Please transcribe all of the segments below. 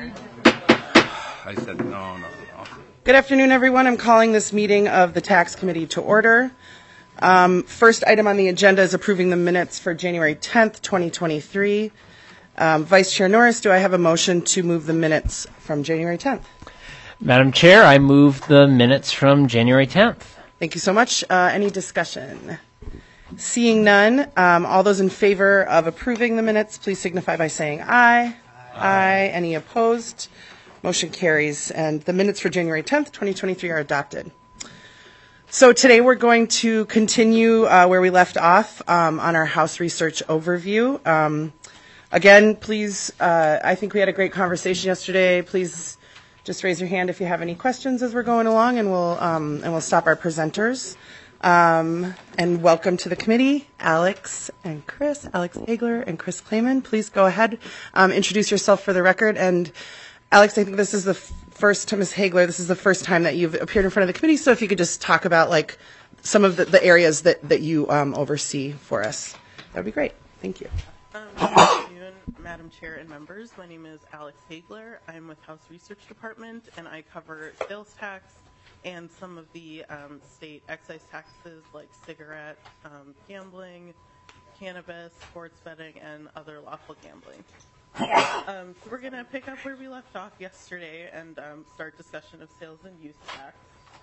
I said no. Good afternoon, everyone. I'm calling this meeting of the Tax Committee to order. First item on the agenda is approving the minutes for January 10th, 2023. Vice Chair Norris, do I have a motion to move the minutes from January 10th? Madam Chair, I move the minutes from January 10th. Thank you so much. Any discussion? Seeing none, all those in favor of approving the minutes, please signify by saying aye. Aye. Any opposed? Motion carries, and the minutes for January 10th, 2023 are adopted. So today we're going to continue where we left off on our House Research overview. Again, please, I think we had a great conversation yesterday. Please just raise your hand if you have any questions as we're going along, and we'll stop our presenters. And welcome to the committee, Alex and Chris, Alex Hagler and Chris Klayman. Please go ahead, introduce yourself for the record. And Alex, I think this is the first time, Ms. Hagler, this is the first time that you've appeared in front of the committee. So if you could just talk about like some of the areas that you oversee for us, that would be great. Thank you. Good afternoon, Madam Chair and members. My name is Alex Hagler. I'm with House Research Department, and I cover sales tax and some of the state excise taxes like cigarette, gambling, cannabis, sports betting, and other lawful gambling. So we're going to pick up where we left off yesterday and start discussion of sales and use tax.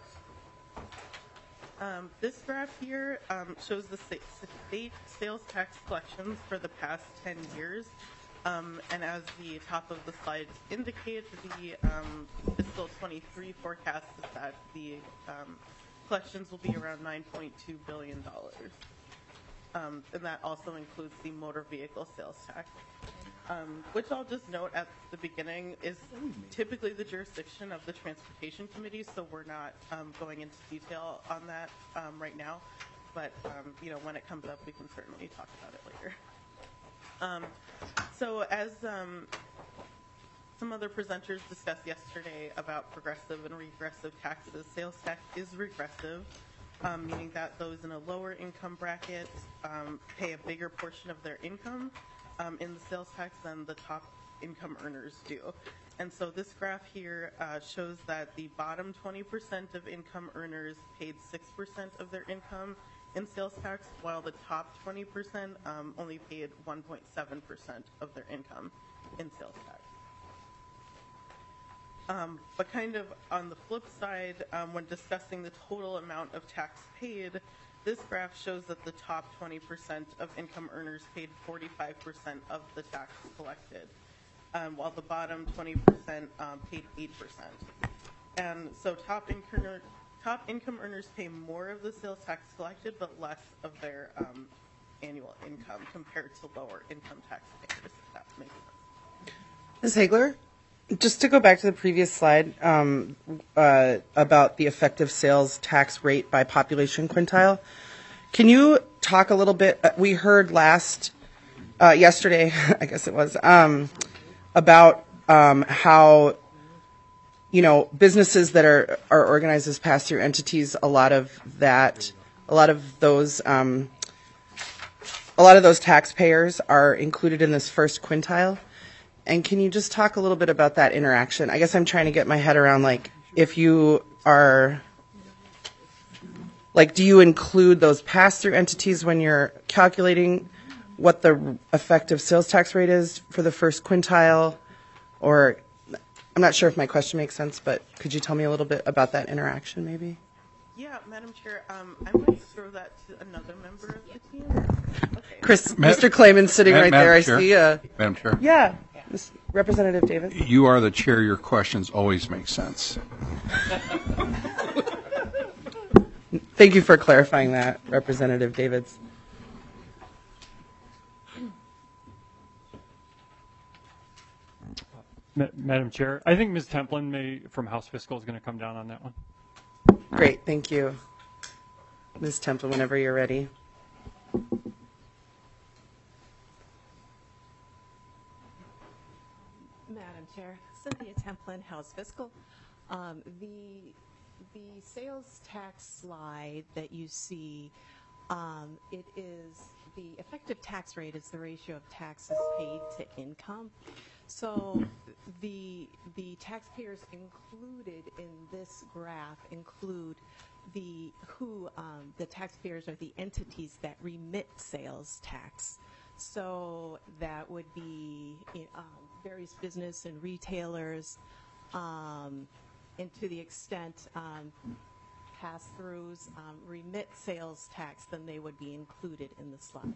This graph here shows the state sales tax collections for the past 10 years. And as the top of the slide indicates, the fiscal 23 forecast is that the collections will be around $9.2 billion. And that also includes the motor vehicle sales tax, which I'll just note at the beginning is typically the jurisdiction of the Transportation Committee, so we're not going into detail on that right now. But, when it comes up, we can certainly talk about it later. So as some other presenters discussed yesterday about progressive and regressive taxes, sales tax is regressive, meaning that those in a lower income bracket pay a bigger portion of their income in the sales tax than the top income earners do. And so this graph here shows that the bottom 20% of income earners paid 6% of their income in sales tax, while the top 20% only paid 1.7% of their income in sales tax. But kind of on the flip side, when discussing the total amount of tax paid, this graph shows that the top 20% of income earners paid 45% of the tax collected, while the bottom 20% paid 8%. And so top income earners pay more of the sales tax collected, but less of their annual income compared to lower income taxpayers, if that makes sense. Ms. Hagler, just to go back to the previous slide about the effective sales tax rate by population quintile, can you talk a little bit? We heard yesterday, I guess it was, about how businesses that are organized as pass-through entities, a lot of those taxpayers are included in this first quintile. And can you just talk a little bit about that interaction? I guess I'm trying to get my head around, if you are, do you include those pass-through entities when you're calculating what the effective sales tax rate is for the first quintile? Or, I'm not sure if my question makes sense, but could you tell me a little bit about that interaction, maybe? Yeah, Madam Chair, I might throw that to another member of the team. Okay. Chris, Mr. Klayman sitting right there. Chair. I see. Madam Chair. Yeah, Representative Davis. You are the chair. Your questions always make sense. Thank you for clarifying that, Representative Davids. Madam Chair, I think Ms. Templin from House Fiscal is going to come down on that one. Great, thank you. Ms. Templin, whenever you're ready. Madam Chair, Cynthia Templin, House Fiscal. The sales tax slide that you see, it is the effective tax rate is the ratio of taxes paid to income. So the the taxpayers included in this graph include the taxpayers are the entities that remit sales tax. So that would be various business and retailers, and to the extent pass-throughs remit sales tax, then they would be included in the slide.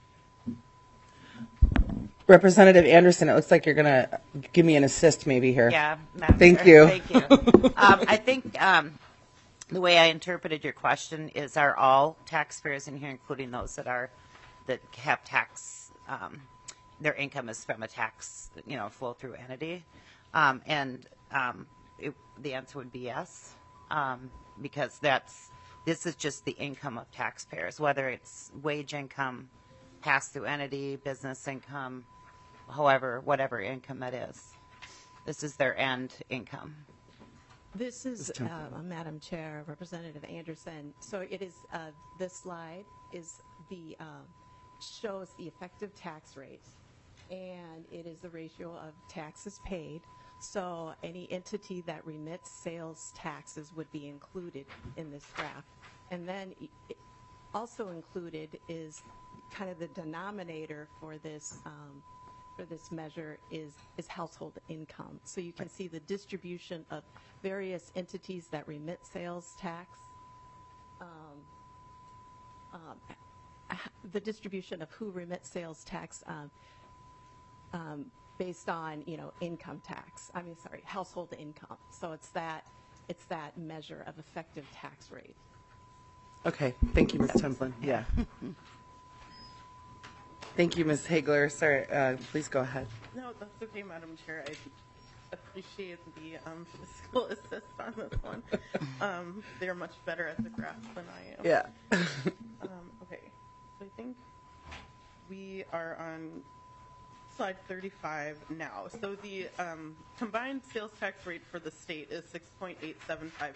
Representative Anderson, it looks like you're going to give me an assist maybe here. Yeah, Madam Thank Chair. you. Thank you. I think the way I interpreted your question is, are all taxpayers in here, including those that have tax, their income is from a tax, flow through entity, and the answer would be yes, because this is just the income of taxpayers, whether it's wage income, pass through entity, business income, whatever income that is. This is their end income. This is, Madam Chair, Representative Anderson. So it is, this slide is shows the effective tax rate, and it is the ratio of taxes paid. So any entity that remits sales taxes would be included in this graph. And then also included is kind of the denominator for this measure is household income. So you can see the distribution of various entities that remit sales tax, the distribution of who remits sales tax based on income tax. Household income. So it's that measure of effective tax rate. Okay, thank you, Ms. Templin. Yeah. Thank you, Ms. Hagler. Sorry, please go ahead. No, that's okay, Madam Chair. I appreciate the fiscal assist on this one. They're much better at the graphs than I am. Yeah. Okay, so I think we are on slide 35 now. So the combined sales tax rate for the state is 6.875%.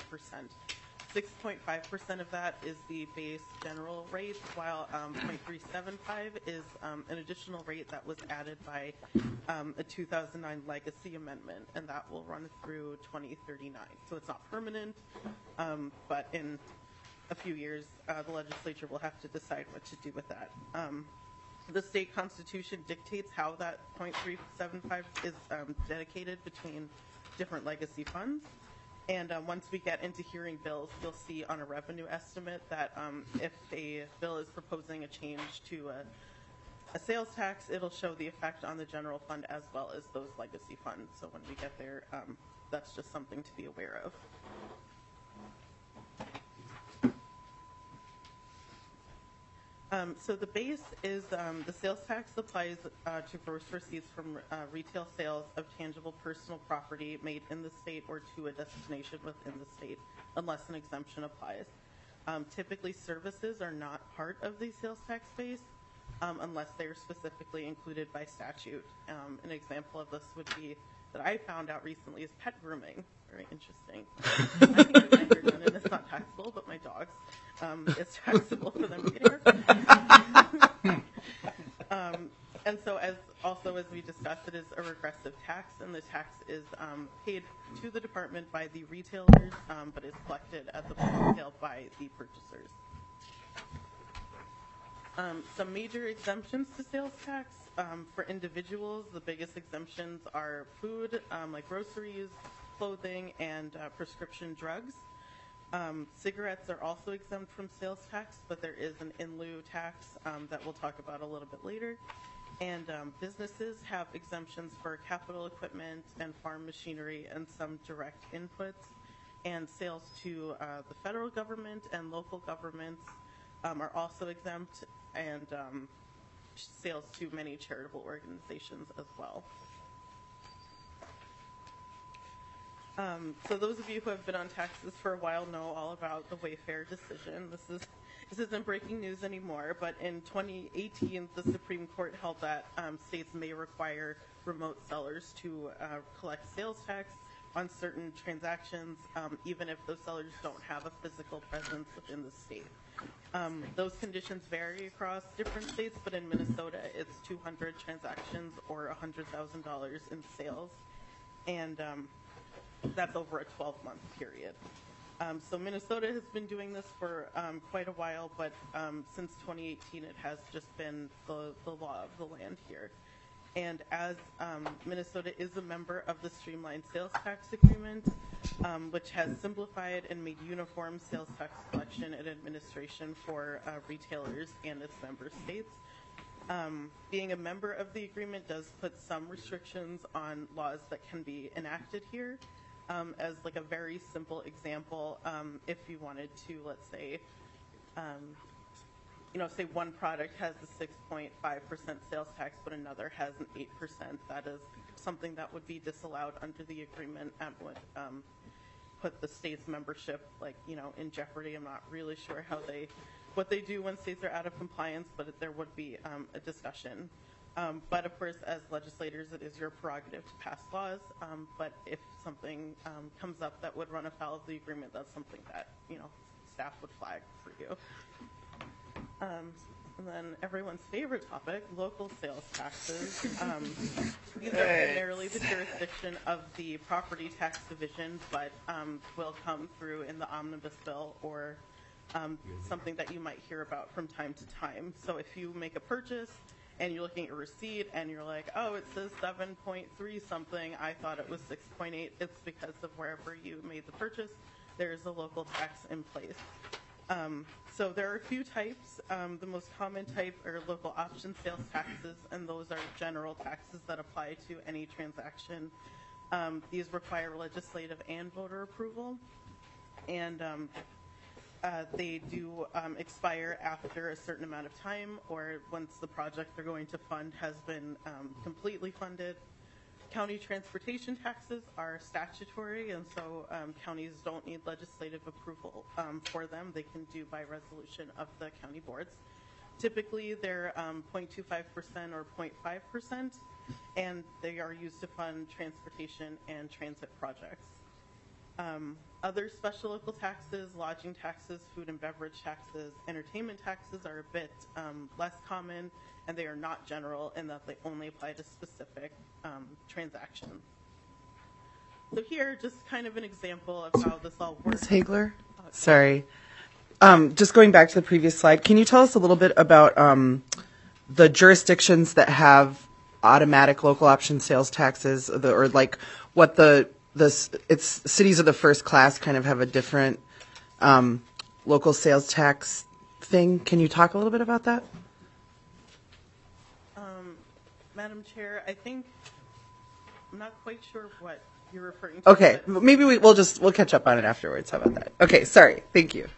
6.5% of that is the base general rate, while 0.375 is an additional rate that was added by a 2009 legacy amendment, and that will run through 2039. So it's not permanent, but in a few years, the legislature will have to decide what to do with that. The state constitution dictates how that 0.375 is dedicated between different legacy funds. And once we get into hearing bills, you'll see on a revenue estimate that if a bill is proposing a change to a sales tax, it'll show the effect on the general fund as well as those legacy funds. So when we get there, that's just something to be aware of. So the base is the sales tax applies to gross receipts from retail sales of tangible personal property made in the state or to a destination within the state, unless an exemption applies. Typically, services are not part of the sales tax base unless they are specifically included by statute. An example of this would be that I found out recently is pet grooming. Very interesting. I think my hair done, and it's not taxable, but my dogs, it's taxable for them getting her. And so as we discussed, it is a regressive tax, and the tax is paid to the department by the retailers, but is collected at the point of sale by the purchasers. Some major exemptions to sales tax. For individuals, the biggest exemptions are food, like groceries, clothing, and prescription drugs. Cigarettes are also exempt from sales tax, but there is an in lieu tax that we'll talk about a little bit later. And businesses have exemptions for capital equipment and farm machinery and some direct inputs. And sales to the federal government and local governments are also exempt, and sales to many charitable organizations as well. So those of you who have been on taxes for a while know all about the Wayfair decision. This isn't breaking news anymore, but in 2018, the Supreme Court held that states may require remote sellers to collect sales tax on certain transactions, even if those sellers don't have a physical presence within the state. Those conditions vary across different states, but in Minnesota, it's 200 transactions or $100,000 in sales. and that's over a 12-month period. So Minnesota has been doing this for quite a while, but since 2018, it has just been the law of the land here. And as Minnesota is a member of the Streamlined Sales Tax Agreement, which has simplified and made uniform sales tax collection and administration for retailers and its member states, being a member of the agreement does put some restrictions on laws that can be enacted here. As like a very simple example, if you wanted to, let's say, say one product has a 6.5% sales tax, but another has an 8%, that is something that would be disallowed under the agreement and would put the state's membership, in jeopardy. I'm not really sure what they do when states are out of compliance, but there would be a discussion. But of course, as legislators, it is your prerogative to pass laws. But if something comes up that would run afoul of the agreement, that's something that staff would flag for you. And then everyone's favorite topic, local sales taxes. These are primarily the jurisdiction of the property tax division, but will come through in the omnibus bill or something that you might hear about from time to time. So if you make a purchase and you're looking at your receipt and you're like, oh, it says 7.3 something, I thought it was 6.8, it's because of wherever you made the purchase, there's a local tax in place. So there are a few types. The most common type are local option sales taxes, and those are general taxes that apply to any transaction. These require legislative and voter approval, and they do expire after a certain amount of time or once the project they're going to fund has been completely funded. County transportation taxes are statutory, and so counties don't need legislative approval for them. They can do by resolution of the county boards. Typically, they're 0.25% or 0.5%, and they are used to fund transportation and transit projects. Other special local taxes, lodging taxes, food and beverage taxes, entertainment taxes are a bit less common, and they are not general in that they only apply to specific transactions. So here, just kind of an example of how this all works. Ms. Hagler? Sorry. Just going back to the previous slide, can you tell us a little bit about the jurisdictions that have automatic local option sales taxes, or like what it's cities of the first class kind of have a different local sales tax thing. Can you talk a little bit about that? Madam Chair, I'm not quite sure what you're referring to. Okay, maybe we'll catch up on it afterwards. How about that? Okay, sorry. Thank you.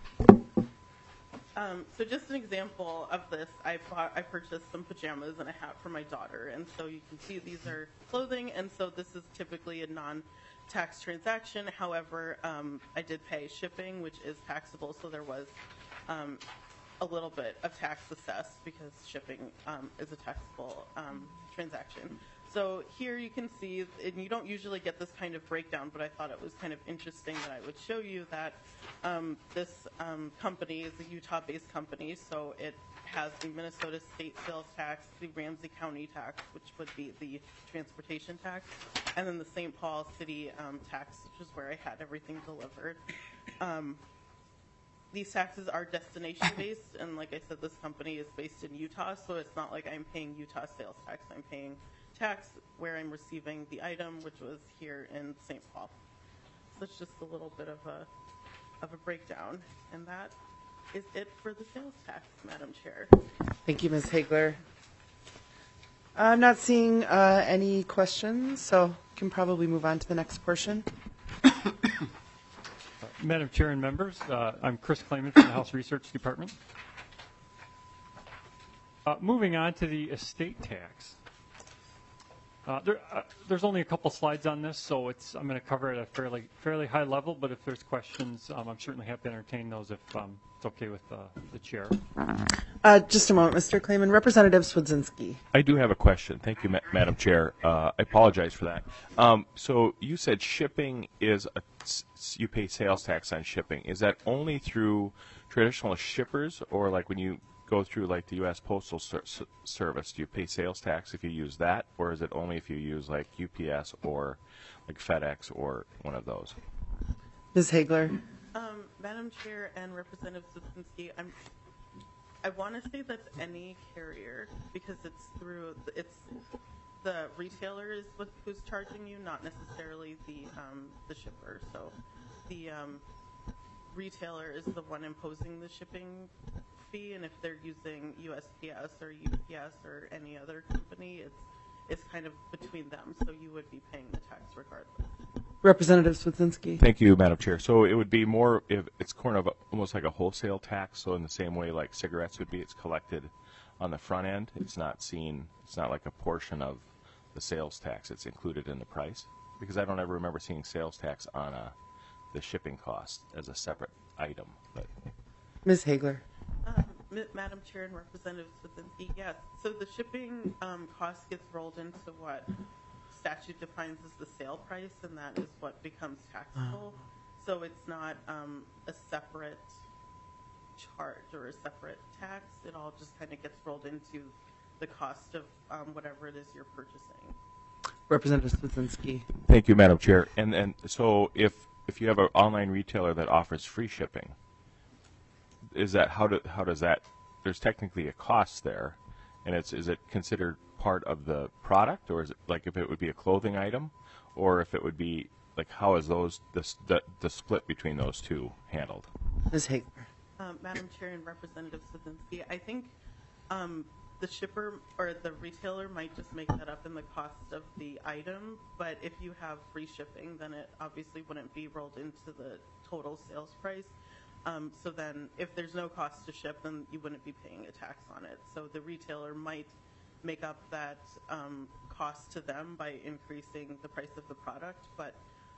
So just an example of this, I purchased some pajamas and a hat for my daughter, and so you can see these are clothing, and so this is typically a non-tax transaction. However, I did pay shipping, which is taxable, so there was a little bit of tax assessed because shipping is a taxable transaction. So here you can see, and you don't usually get this kind of breakdown, but I thought it was kind of interesting that I would show you that this company is a Utah-based company, so it has the Minnesota state sales tax, the Ramsey County tax, which would be the transportation tax, and then the St. Paul City tax, which is where I had everything delivered. These taxes are destination-based, and like I said, this company is based in Utah, so it's not like I'm paying Utah sales tax. I'm paying tax where I'm receiving the item, which was here in St. Paul. So it's just a little bit of a breakdown, and that is it for the sales tax, Madam Chair. Thank you, Ms. Hagler. I'm not seeing any questions, so can probably move on to the next portion. Madam Chair and members, I'm Chris Klayman from the House Research Department. Moving on to the estate tax. There's only a couple slides on this, so I'm going to cover it at a fairly high level, but if there's questions, I'm certainly happy to entertain those if it's okay with the chair. Just a moment, Mr. Klayman. Representative Swedzinski. I do have a question. Thank you, Madam Chair. I apologize for that. So you said shipping you pay sales tax on shipping. Is that only through traditional shippers, or like when you go through like the U.S. Postal Service, do you pay sales tax if you use that, or is it only if you use like UPS or like FedEx or one of those. Ms. Hagler? Madam Chair and Representative Sudzinski, I want to say that's any carrier because it's the retailer is who's charging you, not necessarily the shipper. So the retailer is the one imposing the shipping fee, and if they're using USPS or UPS or any other company, it's kind of between them. So you would be paying the tax regardless. Representative Swedzinski? Thank you, Madam Chair. So it would be more if it's kind of almost like a wholesale tax. So in the same way like cigarettes would be, it's collected on the front end. It's not like a portion of the sales tax. It's included in the price. Because I don't ever remember seeing sales tax on the shipping cost as a separate item. But Ms. Hagler? Madam Chair and Representative Sudzinski, yes. So the shipping cost gets rolled into what statute defines as the sale price, and that is what becomes taxable. So it's not a separate charge or a separate tax. It all just kind of gets rolled into the cost of whatever it is you're purchasing. Representative Swedzinski? thank you, Madam Chair. And so if you have an online retailer that offers free shipping, is that how does that? There's technically a cost there, and is it considered part of the product, or is it like if it would be a clothing item, or if it would be like how is the split between those two handled? Ms. Hagler? Madam Chair and Representative Sudzinski, I think the shipper or the retailer might just make that up in the cost of the item, but if you have free shipping, then it obviously wouldn't be rolled into the total sales price. So then if there's no cost to ship, then you wouldn't be paying a tax on it. So the retailer might make up that cost to them by increasing the price of the product, but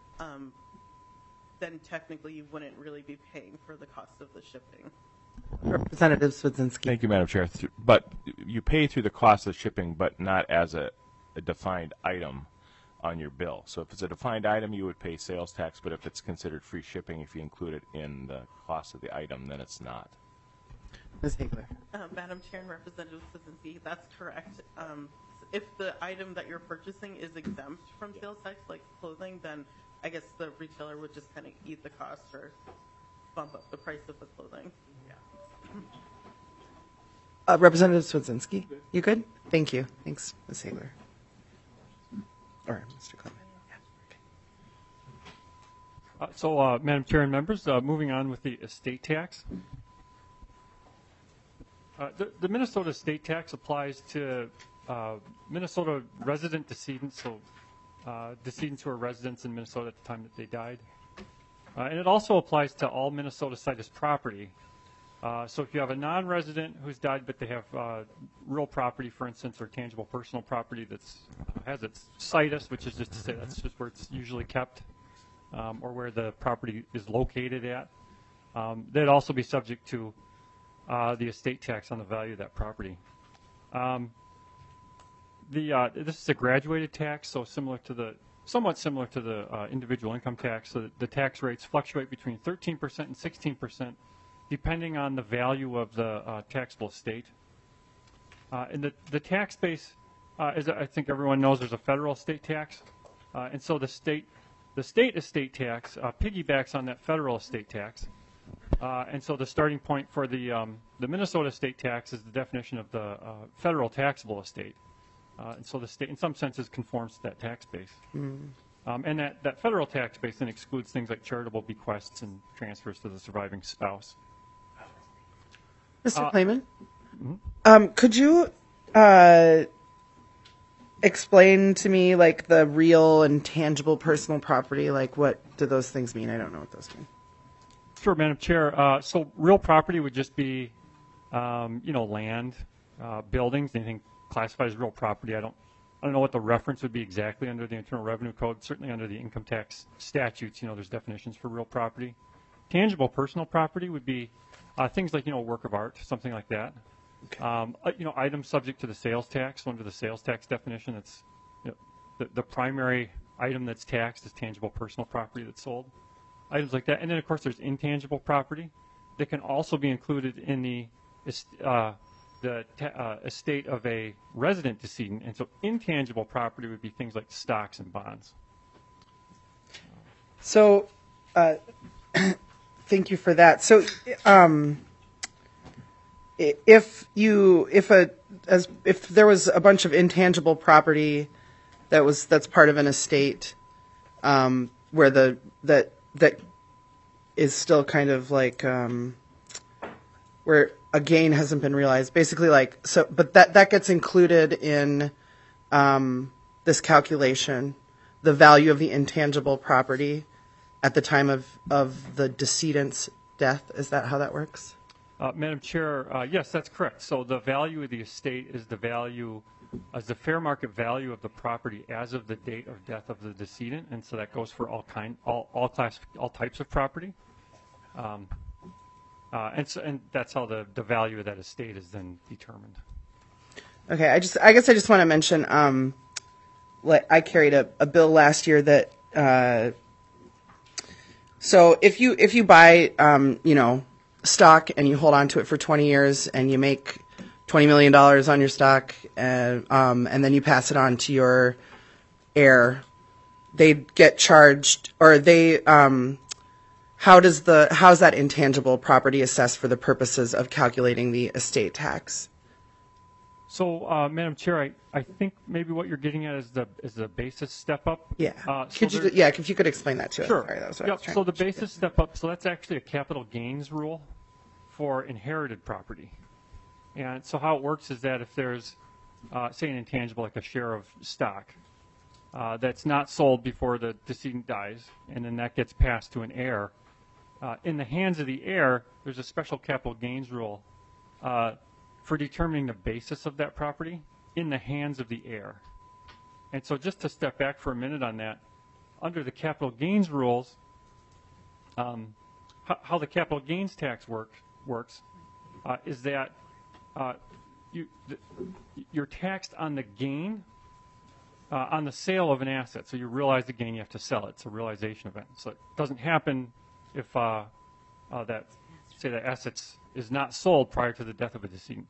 then technically you wouldn't really be paying for the cost of the shipping. Representative Swedzinski? Thank you, Madam Chair. But you pay through the cost of shipping, but not as a defined item on your bill. So if it's a defined item, you would pay sales tax, but if it's considered free shipping, if you include it in the cost of the item, then it's not. Ms. Hagler? Madam Chair and Representative Sudzinski, that's correct. If the item that you're purchasing is exempt from sales tax, like clothing, then I guess the retailer would just kind of eat the cost or bump up the price of the clothing. Yeah. Representative Swedzinski? You good? Thank you. Thanks, Ms. Hagler. All right, Mr. Clement. Yeah. So, Madam Chair and members, moving on with the estate tax. The Minnesota estate tax applies to Minnesota resident decedents, so decedents who are residents in Minnesota at the time that they died. And it also applies to all Minnesota situs property. So if you have a non-resident who's died but they have real property, for instance, or tangible personal property that's has its situs, which is just to say that's just where it's usually kept, or where the property is located at, they'd also be subject to the estate tax on the value of that property. This is a graduated tax, so somewhat similar to the individual income tax. So the tax rates fluctuate between 13% and 16%, depending on the value of the taxable estate. And the tax base, as I think everyone knows, there's a federal estate tax, and so the state estate tax piggybacks on that federal estate tax. And so the starting point for the Minnesota estate tax is the definition of the federal taxable estate. And so the state, in some senses, conforms to that tax base. And that federal tax base then excludes things like charitable bequests and transfers to the surviving spouse. Mr. Clayman? Could you explain to me, like, the real and tangible personal property? Like, what do those things mean? I don't know what those mean. Sure, Madam Chair. So real property would just be, land, buildings, anything classified as real property. I don't know what the reference would be exactly under the Internal Revenue Code. Certainly under the income tax statutes, there's definitions for real property. Tangible personal property would be things like, a work of art, something like that. Okay. Items subject to the sales tax. Under the sales tax definition, it's the primary item that's taxed is tangible personal property that's sold. Items like that. And then, of course, there's intangible property that can also be included in the estate of a resident decedent. And so intangible property would be things like stocks and bonds. So, thank you for that. So, if there was a bunch of intangible property that's part of an estate, where that is still kind of like where a gain hasn't been realized, basically but that gets included in this calculation, the value of the intangible property at the time of the decedent's death. Is that how that works? Madam Chair, yes, that's correct. So the value of the estate is the fair market value of the property as of the date of death of the decedent, and so that goes for all types of property. And that's how the value of that estate is then determined. Okay, I guess I just want to mention, I carried a bill last year that, so if you buy, stock and you hold on to it for 20 years and you make $20 million on your stock, and then you pass it on to your heir, they get charged, or how's that intangible property assessed for the purposes of calculating the estate tax? So, Madam Chair, I think maybe what you're getting at is the basis step up. Yeah. If you could explain that to us. Sure. Sorry, that was what I was trying So to the basis step up. So that's actually a capital gains rule for inherited property. And so how it works is that if there's, say, an intangible like a share of stock that's not sold before the decedent dies, and then that gets passed to an heir, in the hands of the heir, there's a special capital gains rule for determining the basis of that property in the hands of the heir. And so just to step back for a minute on that, under the capital gains rules, how the capital gains tax works is that you're taxed on the gain on the sale of an asset. So you realize the gain, you have to sell it. It's a realization event. So it doesn't happen if that asset is not sold prior to the death of a decedent.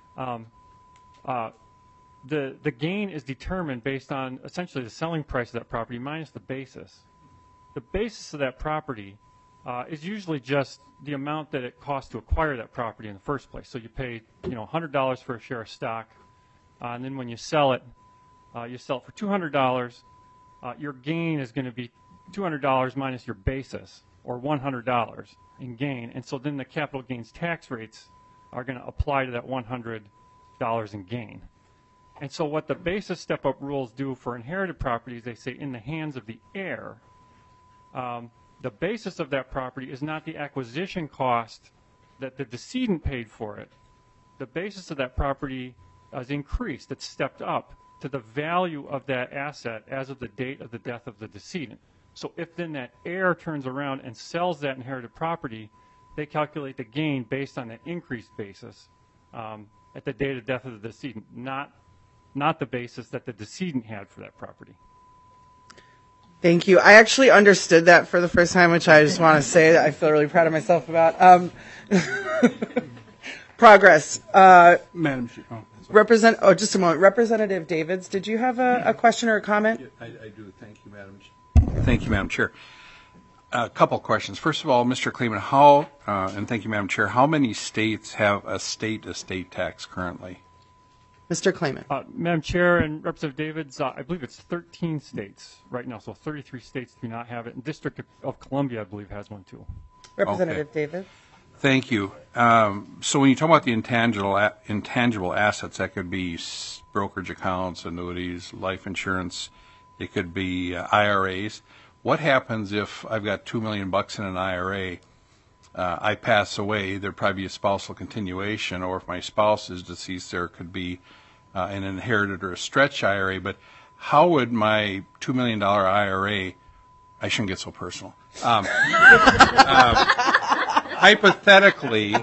The gain is determined based on essentially the selling price of that property minus the basis. The basis of that property is usually just the amount that it costs to acquire that property in the first place. So you pay $100 for a share of stock, and then when you sell it for $200. Your gain is going to be $200 minus your basis, or $100 in gain. And so then the capital gains tax rates are going to apply to that $100 in gain. And so what the basis step-up rules do for inherited properties, they say in the hands of the heir, the basis of that property is not the acquisition cost that the decedent paid for it. The basis of that property is increased. It's stepped up to the value of that asset as of the date of the death of the decedent. So if then that heir turns around and sells that inherited property, they calculate the gain based on that increased basis at the date of death of the decedent, not the basis that the decedent had for that property. Thank you. I actually understood that for the first time, which I just want to say that I feel really proud of myself about. Progress. Madam Chair. Just a moment. Representative Davids, did you have a question or a comment? I do. Thank you, Madam Chair. Thank you, Madam Chair. A couple of questions. First of all, Mr. Kleeman, and thank you, Madam Chair, how many states have a state estate tax currently? Mr. Kleeman. Madam Chair and Representative Davids, I believe it's 13 states right now, so 33 states do not have it. And District of Columbia, I believe, has one too. Representative Davids. Thank you. So when you talk about the intangible assets, that could be brokerage accounts, annuities, life insurance. It could be IRAs. What happens if I've got $2 million in an IRA? I pass away, there'd probably be a spousal continuation, or if my spouse is deceased, there could be an inherited or a stretch IRA. But how would my $2 million IRA, I shouldn't get so personal, hypothetically,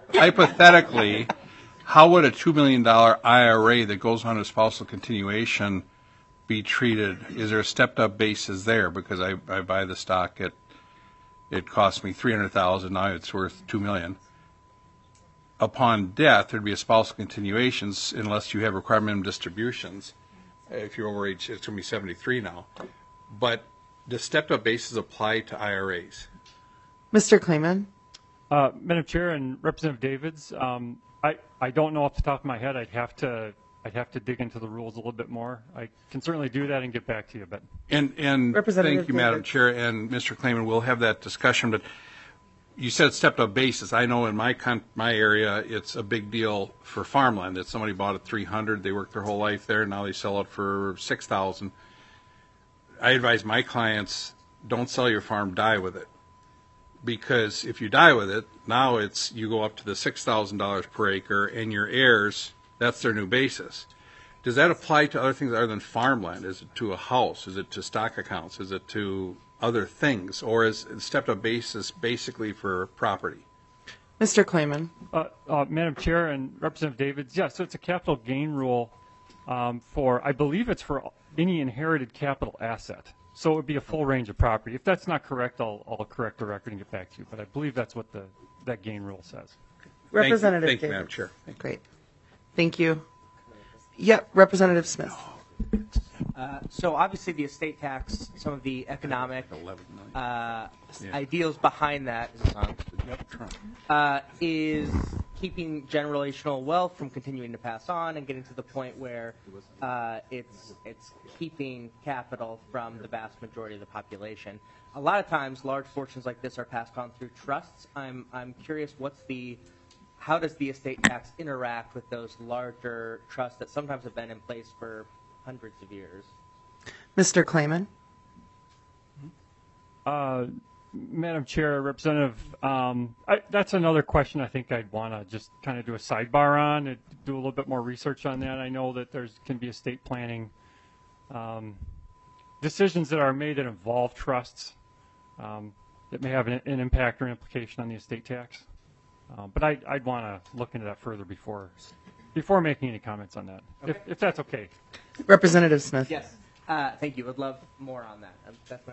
how would a $2 million IRA that goes on a spousal continuation be treated? Is there a stepped-up basis there? Because I buy the stock at, it cost me $300,000, now it's worth $2 million. Upon death, there'd be a spousal continuations unless you have required minimum distributions. If you're over age, it's going to be 73 now. But does stepped-up basis apply to IRAs? Mr. Klayman? Madam Chair and Representative Davids, I don't know off the top of my head. I'd have to dig into the rules a little bit more. I can certainly do that and get back to you. But And Representative thank you, Madam Davids. Chair, and Mr. Klayman, we'll have that discussion, but you said stepped-up basis. I know in my area, it's a big deal for farmland, that somebody bought at $300, they worked their whole life there, now they sell it for $6,000. I advise my clients, don't sell your farm, die with it. Because if you die with it, now you go up to the $6,000 per acre, and your heirs, that's their new basis. Does that apply to other things other than farmland? Is it to a house? Is it to stock accounts? Is it to other things? Or is stepped-up basis basically for property? Mr. Klayman? Madam Chair and Representative Davids, yes, so it's a capital gain rule I believe it's for any inherited capital asset. So it would be a full range of property. If that's not correct, I'll correct the record and get back to you. But I believe that's what that gain rule says. Representative Thank you, Davids. Madam Chair. Thank you. Great. Thank you. Yep, Representative Smith. So obviously the estate tax, some of the economic ideals behind that is keeping generational wealth from continuing to pass on and getting to the point where it's keeping capital from the vast majority of the population. A lot of times large fortunes like this are passed on through trusts. I'm curious how does the estate tax interact with those larger trusts that sometimes have been in place for hundreds of years? Mr. Klayman? Madam Chair, Representative, that's another question I think I'd want to just kind of do a sidebar on and do a little bit more research on that. I know that can be estate planning decisions that are made that involve trusts that may have an impact or implication on the estate tax. But I'd want to look into that further before making any comments on that, Okay. if that's okay. Representative Smith? Yes. Thank you. Would love more on that. That's my.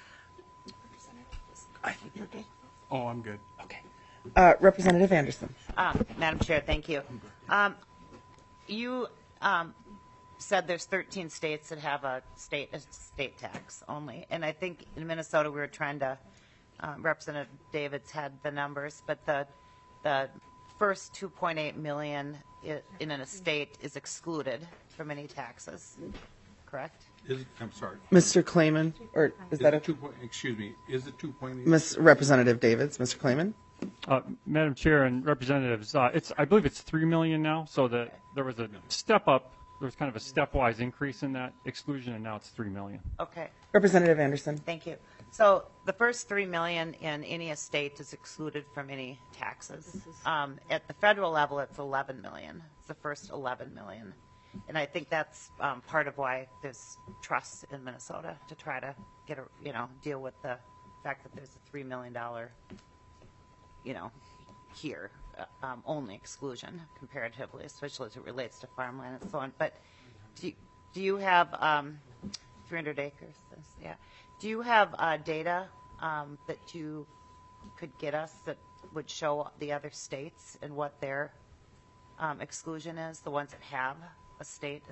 Oh, I'm good. Representative Anderson? Madam Chair, thank you. You said there's 13 states that have a state tax only, and I think in Minnesota we were trying to. Representative Davids had the numbers, but the first 2.8 million in an estate is excluded from any taxes. Correct? I'm sorry. Mr. Klayman? Or is that a... Excuse me. Is it 2.8? Miss Representative Davids? Mr. Klayman? Madam Chair and Representatives, I believe it's 3 million now, so that there was a step up. There was kind of a stepwise increase in that exclusion, and now it's 3 million. Okay. Representative Anderson? Thank you. So the first 3 million in any estate is excluded from any taxes. At the federal level, it's 11 million. It's the first 11 million. And I think that's part of why there's trusts in Minnesota to try to get deal with the fact that there's a $3 million, here only exclusion comparatively, especially as it relates to farmland and so on. But do you have 300 acres? Yeah. Do you have data that you could get us that would show the other states and what their exclusion is, the ones that have a state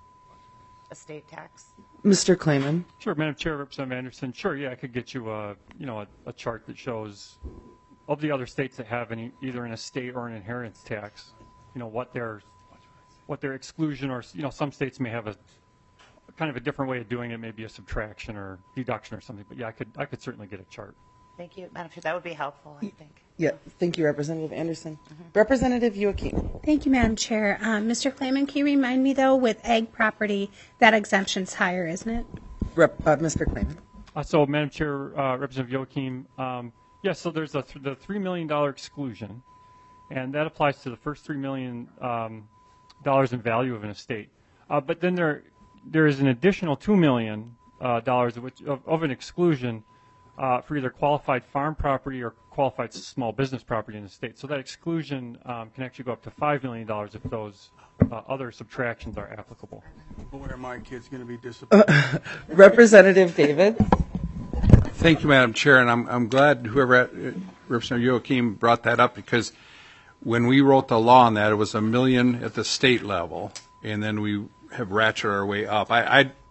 tax? Mr. Klayman? Sure, Madam Chair, Representative Anderson. Sure, yeah, I could get you a chart that shows of the other states that have either an estate or an inheritance tax, what their exclusion or some states may have a kind of a different way of doing it, maybe a subtraction or deduction or something. But yeah, I could certainly get a chart. Thank you, Madam Chair. That would be helpful, I think. Yeah, thank you, Representative Anderson. Representative Joachim? Thank you, Madam Chair. Mr. Klayman, can you remind me, though, with ag property, that exemption's higher, isn't it? Mr. Klayman? So, Madam Chair, Representative Joachim, yes, so there's the $3 million exclusion, and that applies to the first $3 million in value of an estate. But then there is an additional $2 million of an exclusion for either qualified farm property or qualified small business property in the state. So that exclusion can actually go up to $5 million if those other subtractions are applicable. Boy, are my kids going to be disappointed. Representative David? Thank you, Madam Chair, and I'm glad whoever Representative Joachim brought that up, because when we wrote the law on that, it was $1 million at the state level, and then we have ratcheted our way up.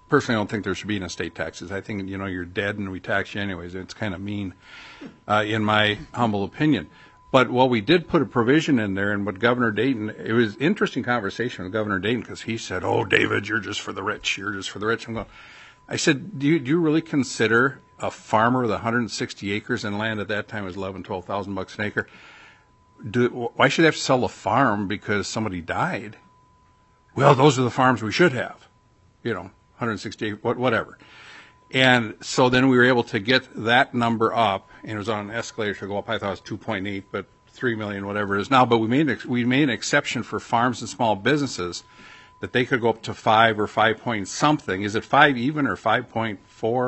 personally don't think there should be an estate taxes. I think, you're dead and we tax you anyways. It's kind of mean, in my humble opinion. But what we did put a provision in there, and what Governor Dayton, it was an interesting conversation with Governor Dayton, because he said, "Oh, David, you're just for the rich. You're just for the rich." I said, do you really consider a farmer with 160 acres in land at that time was $12,000 an acre? Why should they have to sell the farm because somebody died? Well, those are the farms we should have, 160 acres, whatever. And so then we were able to get that number up, and it was on an escalator to go up. I thought it was 2.8, but 3 million, whatever it is now. But we made an exception for farms and small businesses that they could go up to 5 or 5 point something. Is it 5 even or 5.4?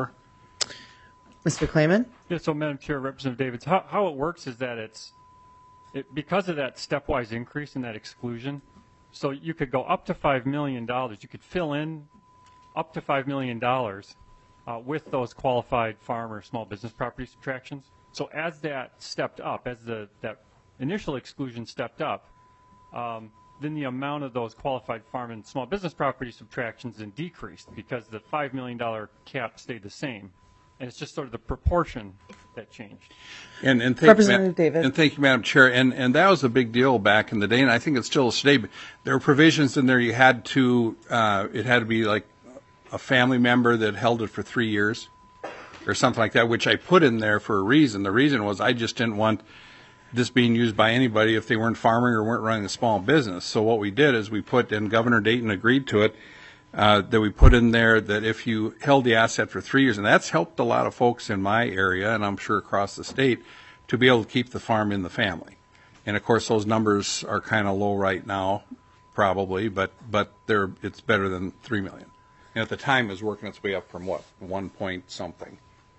Mr. Clayman? Yeah, so Madam Chair, Representative Davids, how it works is that because of that stepwise increase in that exclusion, so you could go up to $5 million. You could fill in up to $5 million with those qualified farm or small business property subtractions. So as that stepped up, as that initial exclusion stepped up, then the amount of those qualified farm and small business property subtractions then decreased because the $5 million cap stayed the same. And it's just sort of the proportion that changed. And thank Representative David. And thank you, Madam Chair. And that was a big deal back in the day, and I think it still is today. But there were provisions in there. You had to, it had to be like a family member that held it for 3 years or something like that, which I put in there for a reason. The reason was I just didn't want this being used by anybody if they weren't farming or weren't running a small business. So what we did is we put, and Governor Dayton agreed to it, that we put in there that if you held the asset for 3 years, and that's helped a lot of folks in my area, and I'm sure across the state, to be able to keep the farm in the family. And of course, those numbers are kind of low right now, probably, but it's better than 3 million. And at the time, it was working its way up from what, 1 point something.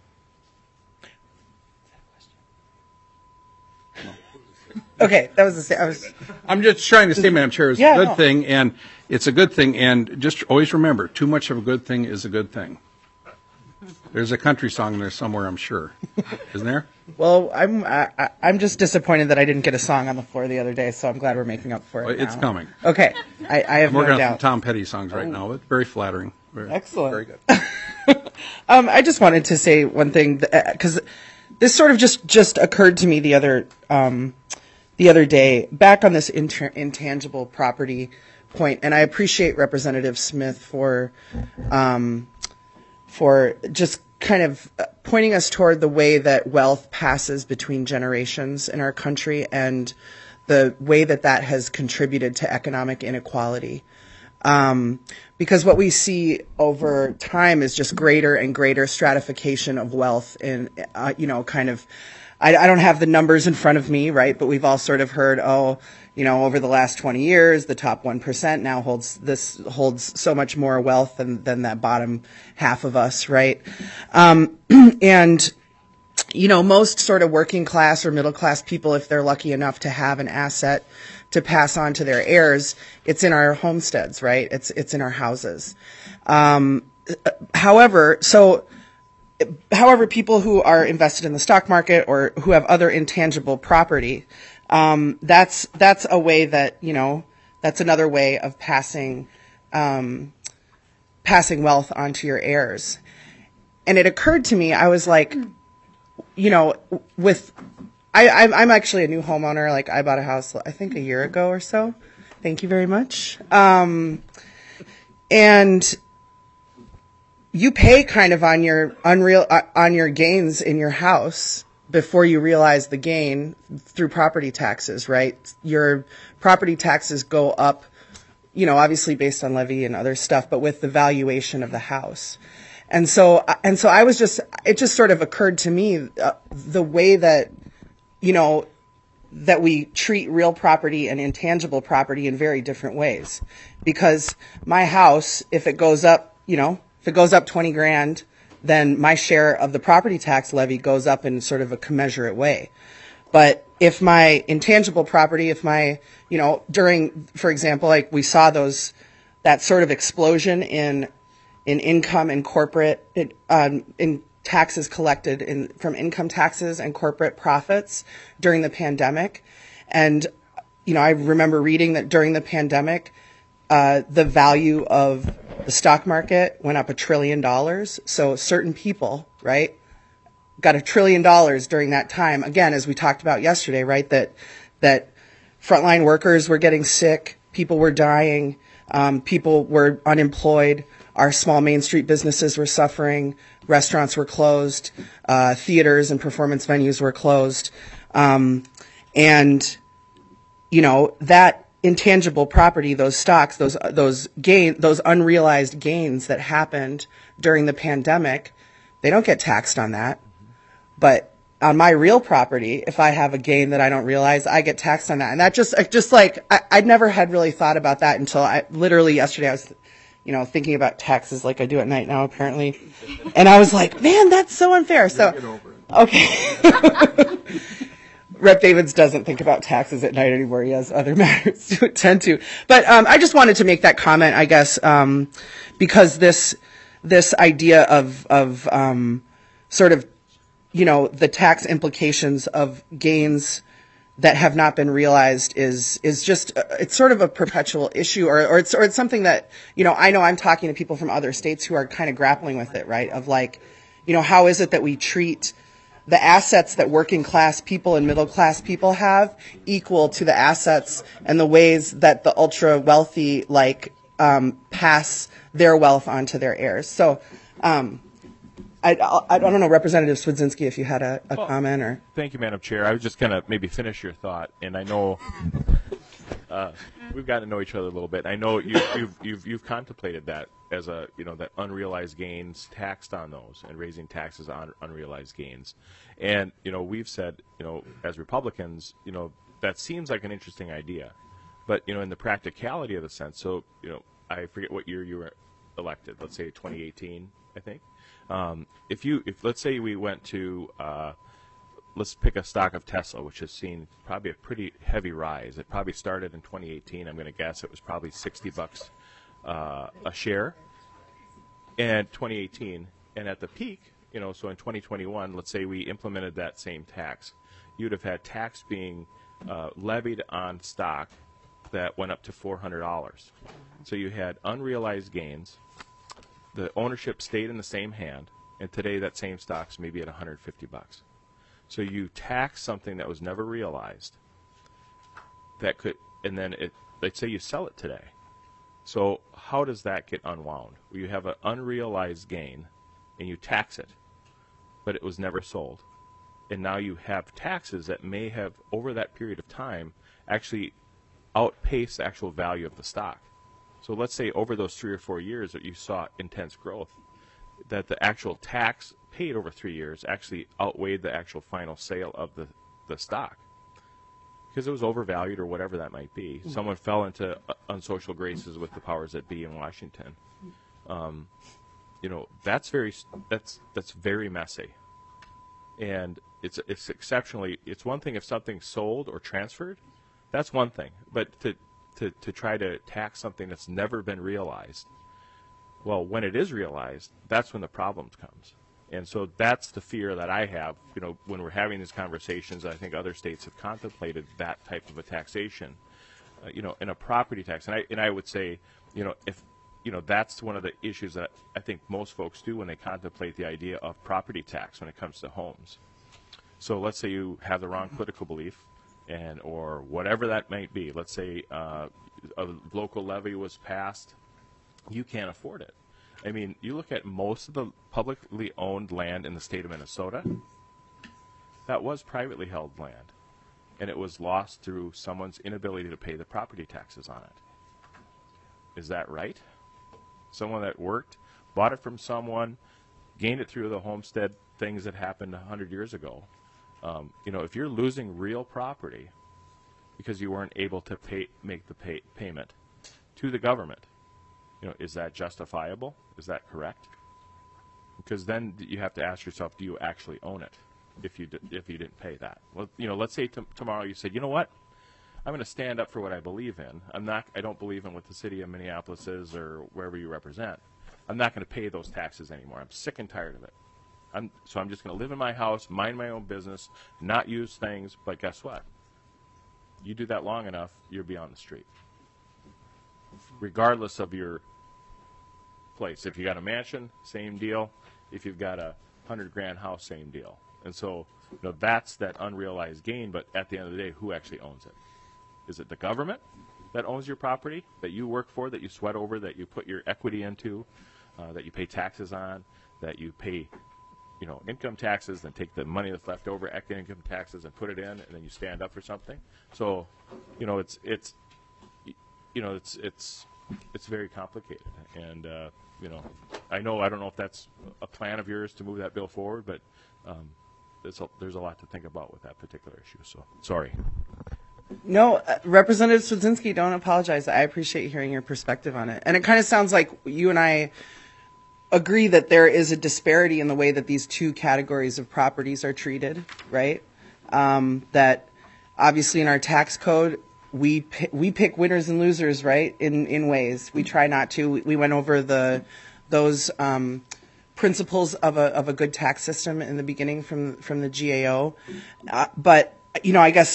Okay, that was the same. I'm just trying to say, Madam Chair, it's Yeah, a good no. thing, and it's a good thing, and just always remember, too much of a good thing is a good thing. There's a country song there somewhere, I'm sure. Isn't there? Well, I'm just disappointed that I didn't get a song on the floor the other day, so I'm glad we're making up for it. Well, it's now. coming. Okay, I have I'm no working on some doubt. Tom Petty songs right now. It's very flattering. Excellent. Very good. I just wanted to say one thing because this sort of just occurred to me the other day back on this intangible property point, and I appreciate Representative Smith for just kind of pointing us toward the way that wealth passes between generations in our country and the way that that has contributed to economic inequality. Because what we see over time is just greater and greater stratification of wealth in, kind of, I don't have the numbers in front of me, right? But we've all sort of heard, over the last 20 years, the top 1% now holds so much more wealth than that bottom half of us, right? And most sort of working class or middle class people, if they're lucky enough to have an asset to pass on to their heirs, it's in our homesteads, right? It's in our houses. However, people who are invested in the stock market or who have other intangible property, that's a way that, that's another way of passing wealth onto your heirs. And it occurred to me, I was like, I'm actually a new homeowner. Like, I bought a house, I think, a year ago or so. Thank you very much. And you pay kind of on your gains in your house before you realize the gain through property taxes, right? Your property taxes go up, obviously based on levy and other stuff, but with the valuation of the house. And so it just sort of occurred to me the way that, that we treat real property and intangible property in very different ways. Because my house, if it goes up, if it goes up 20 grand, then my share of the property tax levy goes up in sort of a commensurate way. But if my intangible property, during, for example, like we saw that sort of explosion in income and corporate, in taxes collected from income taxes and corporate profits during the pandemic. And, I remember reading that during the pandemic, the value of the stock market went up $1 trillion. So certain people, right, got $1 trillion during that time. Again, as we talked about yesterday, right, that frontline workers were getting sick, people were dying, people were unemployed, our small Main Street businesses were suffering, restaurants were closed, theaters and performance venues were closed. And, you know, that intangible property, those stocks, those unrealized gains that happened during the pandemic, they don't get taxed on that. But on my real property, if I have a gain that I don't realize, I get taxed on that. And that just like, I'd never had really thought about that until literally yesterday I was, you know, thinking about taxes like I do at night now, apparently. And I was like, man, that's so unfair. So, okay. Rep. Davids doesn't think about taxes at night anymore. He has other matters to attend to. But I just wanted to make that comment, I guess, because this idea of sort of, you know, the tax implications of gains that have not been realized is just it's sort of a perpetual issue, or it's something that, you know I'm talking to people from other states who are kind of grappling with it, right? Of like, you know, how is it that we treat the assets that working class people and middle class people have equal to the assets and the ways that the ultra wealthy pass their wealth on to their heirs. So I don't know, Representative Swedzinski, if you had a comment or. Thank you, Madam Chair. I was just going to maybe finish your thought, and I know we've gotten to know each other a little bit. I know you've contemplated that as a, you know, that unrealized gains taxed on those and raising taxes on unrealized gains. And, you know, we've said, you know, as Republicans, you know, that seems like an interesting idea. But, you know, in the practicality of the sense, so, you know, I forget what year you were elected, let's say 2018, I think. If let's say we went to, let's pick a stock of Tesla, which has seen probably a pretty heavy rise. It probably started in 2018. I'm going to guess it was probably $60 a share in 2018. And at the peak, you know, so in 2021, let's say we implemented that same tax, you'd have had tax being levied on stock that went up to $400. So you had unrealized gains. The ownership stayed in the same hand, and today that same stock's maybe at $150. So you tax something that was never realized. That could, and then let's say you sell it today. So how does that get unwound? Well, you have an unrealized gain, and you tax it, but it was never sold, and now you have taxes that may have over that period of time actually outpaced the actual value of the stock. So let's say over those 3 or 4 years that you saw intense growth, that the actual tax paid over 3 years actually outweighed the actual final sale of the stock because it was overvalued or whatever that might be. Mm-hmm. Someone fell into unsocial graces with the powers that be in Washington. You know, that's very messy, and it's exceptionally. It's one thing if something's sold or transferred, that's one thing, but to try to tax something that's never been realized. Well, when it is realized, that's when the problem comes. And so that's the fear that I have, you know, when we're having these conversations. I think other states have contemplated that type of a taxation, you know, in a property tax. And I would say, you know, if, you know, that's one of the issues that I think most folks do when they contemplate the idea of property tax when it comes to homes. So let's say you have the wrong political belief, and or whatever that might be. Let's say a local levy was passed, you can't afford it. I mean, you look at most of the publicly owned land in the state of Minnesota, that was privately held land, and it was lost through someone's inability to pay the property taxes on it. Is that right? Someone that worked, bought it from someone, gained it through the homestead things that happened 100 years ago. You know, if you're losing real property because you weren't able to make the payment to the government, you know, is that justifiable? Is that correct? Because then you have to ask yourself, do you actually own it if you didn't pay that? Well, you know, let's say tomorrow you said, you know what, I'm going to stand up for what I believe in. I don't believe in what the city of Minneapolis is or wherever you represent. I'm not going to pay those taxes anymore. I'm sick and tired of it. So I'm just going to live in my house, mind my own business, not use things. But guess what? You do that long enough, you'll be on the street. regardless of your place. If you got a mansion, same deal. If you've got a $100,000 house, same deal. And so, that's that unrealized gain. But at the end of the day, who actually owns it? Is it the government that owns your property that you work for, that you sweat over, that you put your equity into, that you pay taxes on, that you pay, income taxes, then take the money that's left over, income taxes, and put it in, and then you stand up for something? So, it's very complicated, and I don't know if that's a plan of yours to move that bill forward, but there's a lot to think about with that particular issue. So sorry. No, Representative Swedzinski, don't apologize. I appreciate hearing your perspective on it. And it kind of sounds like you and I agree that there is a disparity in the way that these two categories of properties are treated, right? That obviously in our tax code, we pick winners and losers, right? In ways we try not to. We went over those principles of a good tax system in the beginning from the GAO, but I guess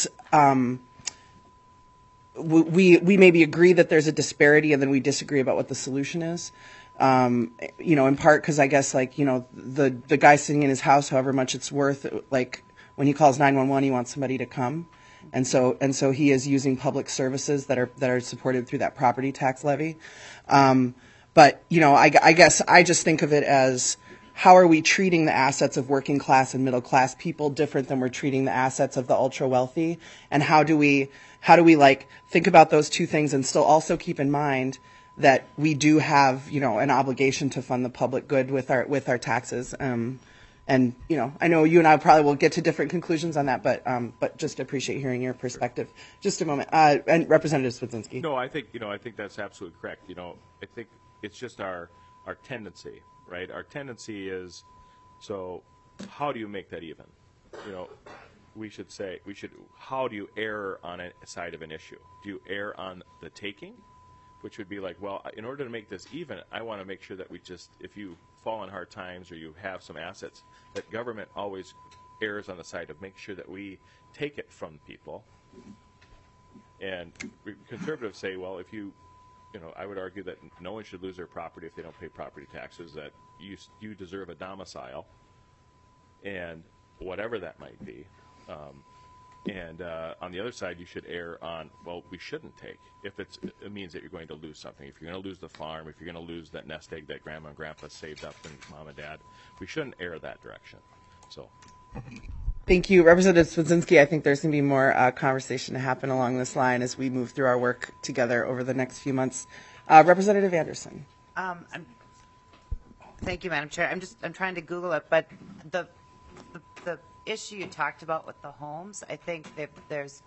we maybe agree that there's a disparity, and then we disagree about what the solution is. In part because I guess the guy sitting in his house, however much it's worth, like when he calls 911, he wants somebody to come. And so he is using public services that are supported through that property tax levy. But I guess I just think of it as, how are we treating the assets of working class and middle class people different than we're treating the assets of the ultra wealthy? And how do we think about those two things and still also keep in mind that we do have an obligation to fund the public good with our taxes? And I know you and I probably will get to different conclusions on that, but just appreciate hearing your perspective. Just a moment, and Representative Swedzinski. No, I think that's absolutely correct. I think it's just our tendency, right? Our tendency is, so how do you make that even? How do you err on a side of an issue? Do you err on the taking, which would be like, well, in order to make this even, I want to make sure that if you fall on hard times or you have some assets, that government always errs on the side of making sure that we take it from people. And conservatives say, well, if I would argue that no one should lose their property if they don't pay property taxes, that you deserve a domicile, and whatever that might be. And on the other side, you should err on, well, we shouldn't take if it means that you're going to lose something. If you're going to lose the farm, if you're going to lose that nest egg that grandma and grandpa saved up and mom and dad, we shouldn't err that direction. So. Thank you, Representative Swedzinski. I think there's going to be more conversation to happen along this line as we move through our work together over the next few months. Representative Anderson. Thank you, Madam Chair. I'm trying to Google it, but the issue you talked about with the homes, I think that there's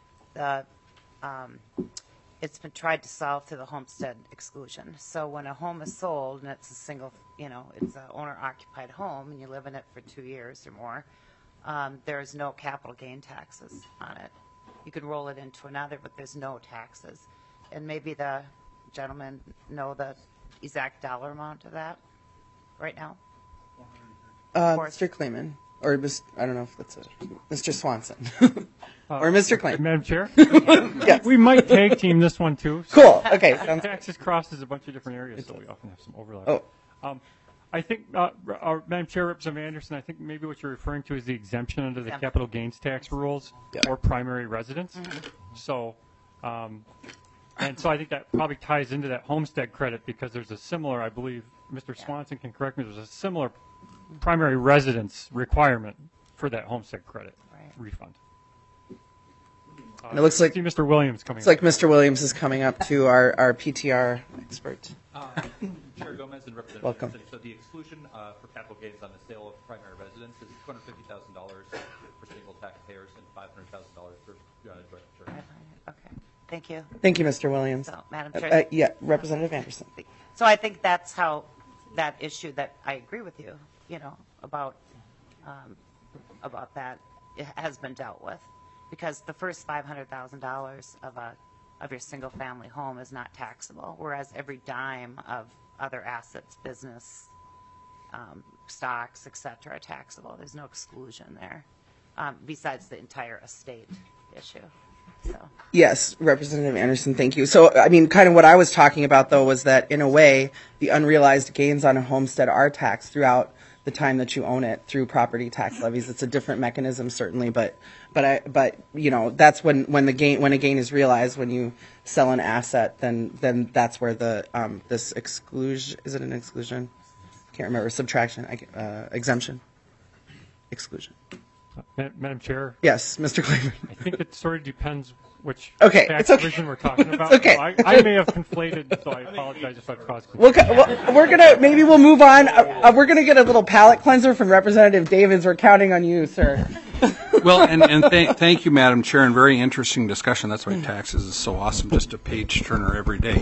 it's been tried to solve through the homestead exclusion. So when a home is sold and it's a single, it's an owner-occupied home and you live in it for 2 years or more, there is no capital gain taxes on it. You can roll it into another, but there's no taxes. And maybe the gentlemen know the exact dollar amount of that right now? Mr. Kleeman. Or I don't know if that's Mr. Swanson. Or Mr. Klein. Madam Chair? Yes. We might tag team this one, too. So Cool. Okay. Taxes crosses a bunch of different areas, so we often have some overlap. Oh. I think, Madam Chair, Representative Anderson, I think maybe what you're referring to is the exemption under the capital gains tax rules for primary residents. Mm-hmm. So, and so I think that probably ties into that homestead credit, because there's a similar, I believe, Mr. Swanson can correct me, there's a similar primary residence requirement for that homestead credit refund. And it looks like Mr. Williams coming. It's like Mr. Williams is coming up to our PTR expert. Chair Gomez and Representative Welcome. Anderson. So the exclusion for capital gains on the sale of primary residence is $250,000 for single taxpayers and $500,000 for joint insurance. Okay. Thank you. Thank you, Mr. Williams. So, Madam Chair. Yeah, Representative Anderson. So I think that's how that issue that I agree with you, about that it has been dealt with, because the first $500,000 of your single family home is not taxable, whereas every dime of other assets, business, stocks, etc., are taxable. There's no exclusion there, besides the entire estate issue. So. Yes, Representative Anderson, thank you. So, I mean, kind of what I was talking about, though, was that in a way, the unrealized gains on a homestead are taxed throughout the time that you own it through property tax levies. It's a different mechanism, certainly, but you know, that's when a gain is realized when you sell an asset, then that's where the this exclusion, is it an exclusion? Can't remember, subtraction, exemption, exclusion. Madam Chair? Yes, Mr. Clayman. I think it sort of depends which tax provision we're talking about. It's okay. So I may have conflated, so I apologize if I've caused confusion. We'll move on. We're gonna get a little palate cleanser from Representative Davids. We're counting on you, sir. Well, and thank you, Madam Chair, and very interesting discussion. That's why taxes is so awesome, just a page turner every day.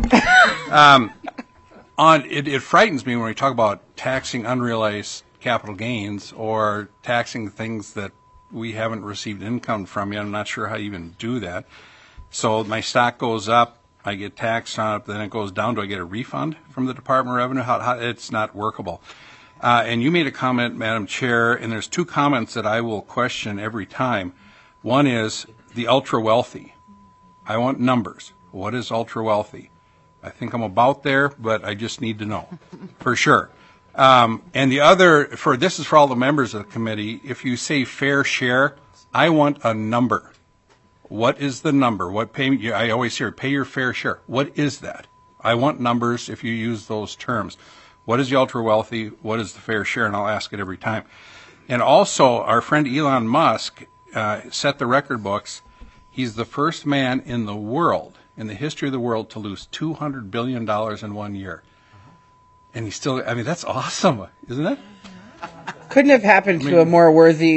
It frightens me when we talk about taxing unrealized capital gains or taxing things that we haven't received income from yet. I'm not sure how you even do that. So my stock goes up, I get taxed on it, then it goes down. Do I get a refund from the Department of Revenue? How it's not workable. And you made a comment, Madam Chair, and there's two comments that I will question every time. One is the ultra wealthy. I want numbers. What is ultra wealthy? I think I'm about there, but I just need to know for sure. And the other, this is for all the members of the committee, if you say fair share, I want a number. What is the number? What payment? I always hear, pay your fair share. What is that? I want numbers if you use those terms. What is the ultra wealthy? What is the fair share? And I'll ask it every time. And also, our friend Elon Musk set the record books. He's the first man in the world, in the history of the world, to lose $200 billion in 1 year. And he's still, I mean, that's awesome, isn't it? Couldn't have happened to a more worthy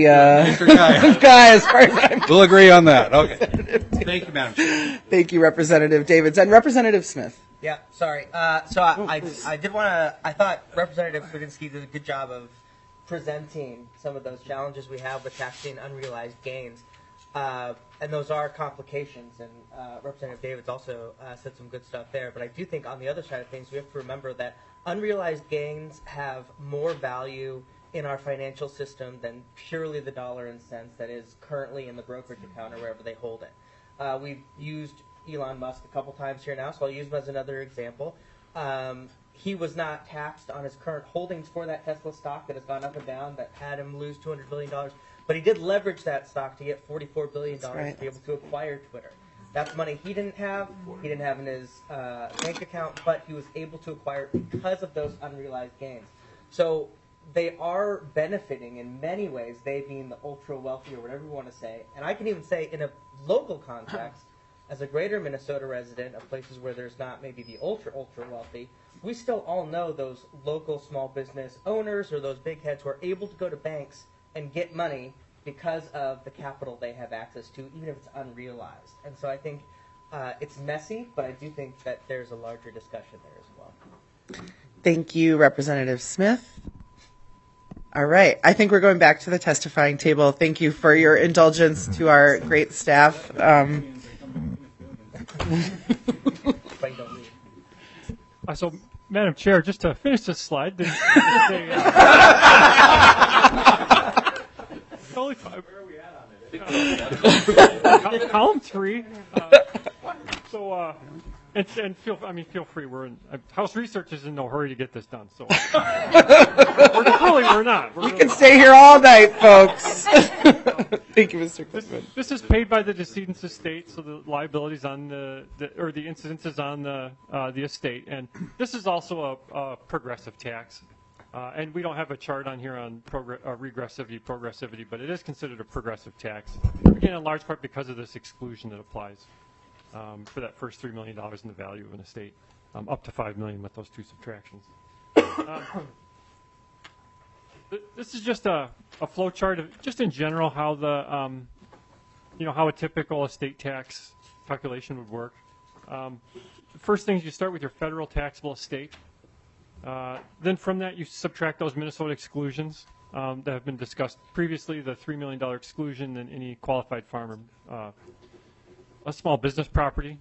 guy as far as I'm We'll agree on that. Okay. Thank you, Madam Chair. Thank you, Representative Davids. And Representative Smith. Yeah, sorry. So I did want to, I thought Representative Kudinsky did a good job of presenting some of those challenges we have with taxing unrealized gains. And those are complications, and Representative Davids also said some good stuff there. But I do think on the other side of things, we have to remember that unrealized gains have more value in our financial system than purely the dollar and cents that is currently in the brokerage account or wherever they hold it. We've used Elon Musk a couple times here now, so I'll use him as another example. He was not taxed on his current holdings for that Tesla stock that has gone up and down that had him lose $200 billion. But he did leverage that stock to get $44 billion to be able to acquire Twitter. That's money he didn't have in his bank account, but he was able to acquire it because of those unrealized gains. So they are benefiting in many ways, they being the ultra wealthy or whatever you want to say. And I can even say in a local context, as a greater Minnesota resident of places where there's not maybe the ultra wealthy, we still all know those local small business owners or those big heads who are able to go to banks and get money because of the capital they have access to, even if it's unrealized. And so I think it's messy, but I do think that there's a larger discussion there as well. Thank you, Representative Smith. All right. I think we're going back to the testifying table. Thank you for your indulgence to our great staff. So, Madam Chair, just to finish this slide, where are we at on it? Column 3. And feel free. We're in House Research is in no hurry to get this done. So we're not. You can stay here all night, folks. Thank you, Mr. Clifford. This is paid by the decedent's estate, so the liabilities on the incidences on the estate, and this is also a progressive tax. And we don't have a chart on here on regressivity, but it is considered a progressive tax. Again, in large part because of this exclusion that applies for that first $3 million in the value of an estate, up to $5 million with those two subtractions. This is just a flow chart of just in general how the how a typical estate tax calculation would work. First thing is you start with your federal taxable estate. Then from that you subtract those Minnesota exclusions that have been discussed previously, the $3 million exclusion and any qualified farm or a small business property.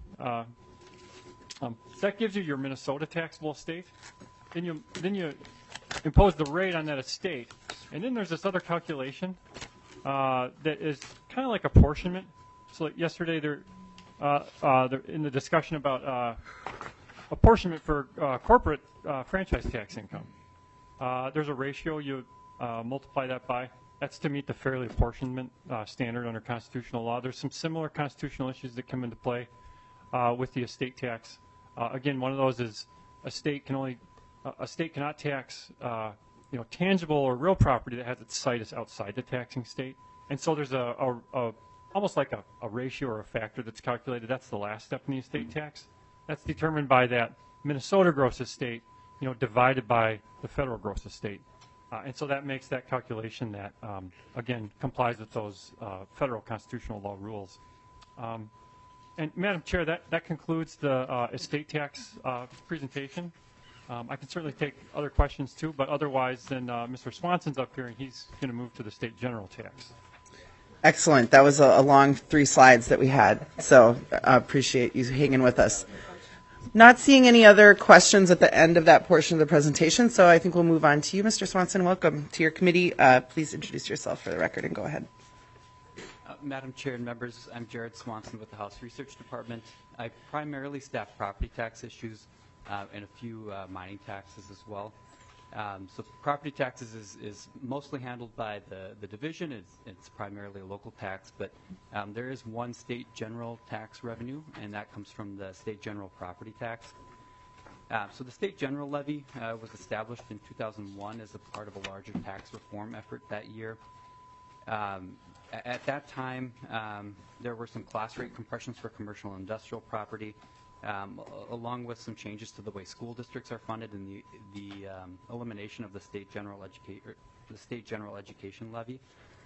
That gives you your Minnesota taxable estate. Then you impose the rate on that estate, and then there's this other calculation that is kind of like apportionment. So yesterday, there in the discussion about apportionment for corporate franchise tax income, there's a ratio you multiply that by. That's to meet the fairly apportionment standard under constitutional law. There's some similar constitutional issues that come into play with the estate tax. Again, one of those is a state cannot tax tangible or real property that has its site is outside the taxing state. And so there's a almost like a ratio or a factor that's calculated. That's the last step in the estate tax. That's determined by that Minnesota gross estate, divided by the federal gross estate. And so that makes that calculation that, again, complies with those federal constitutional law rules. And Madam Chair, that concludes the estate tax presentation. I can certainly take other questions too, but otherwise then Mr. Swanson's up here and he's going to move to the state general tax. Excellent. That was a long 3 slides that we had, so I appreciate you hanging with us. Not seeing any other questions at the end of that portion of the presentation, so I think we'll move on to you, Mr. Swanson. Welcome to your committee. Please introduce yourself for the record and go ahead. Madam Chair and members, I'm Jared Swanson with the House Research Department. I primarily staff property tax issues and a few mining taxes as well. So property taxes is mostly handled by the division. It's primarily a local tax, but there is one state general tax revenue, and that comes from the state general property tax. So the state general levy was established in 2001 as a part of a larger tax reform effort that year. At that time, there were some class rate compressions for commercial and industrial property, along with some changes to the way school districts are funded and the elimination of the state general education levy.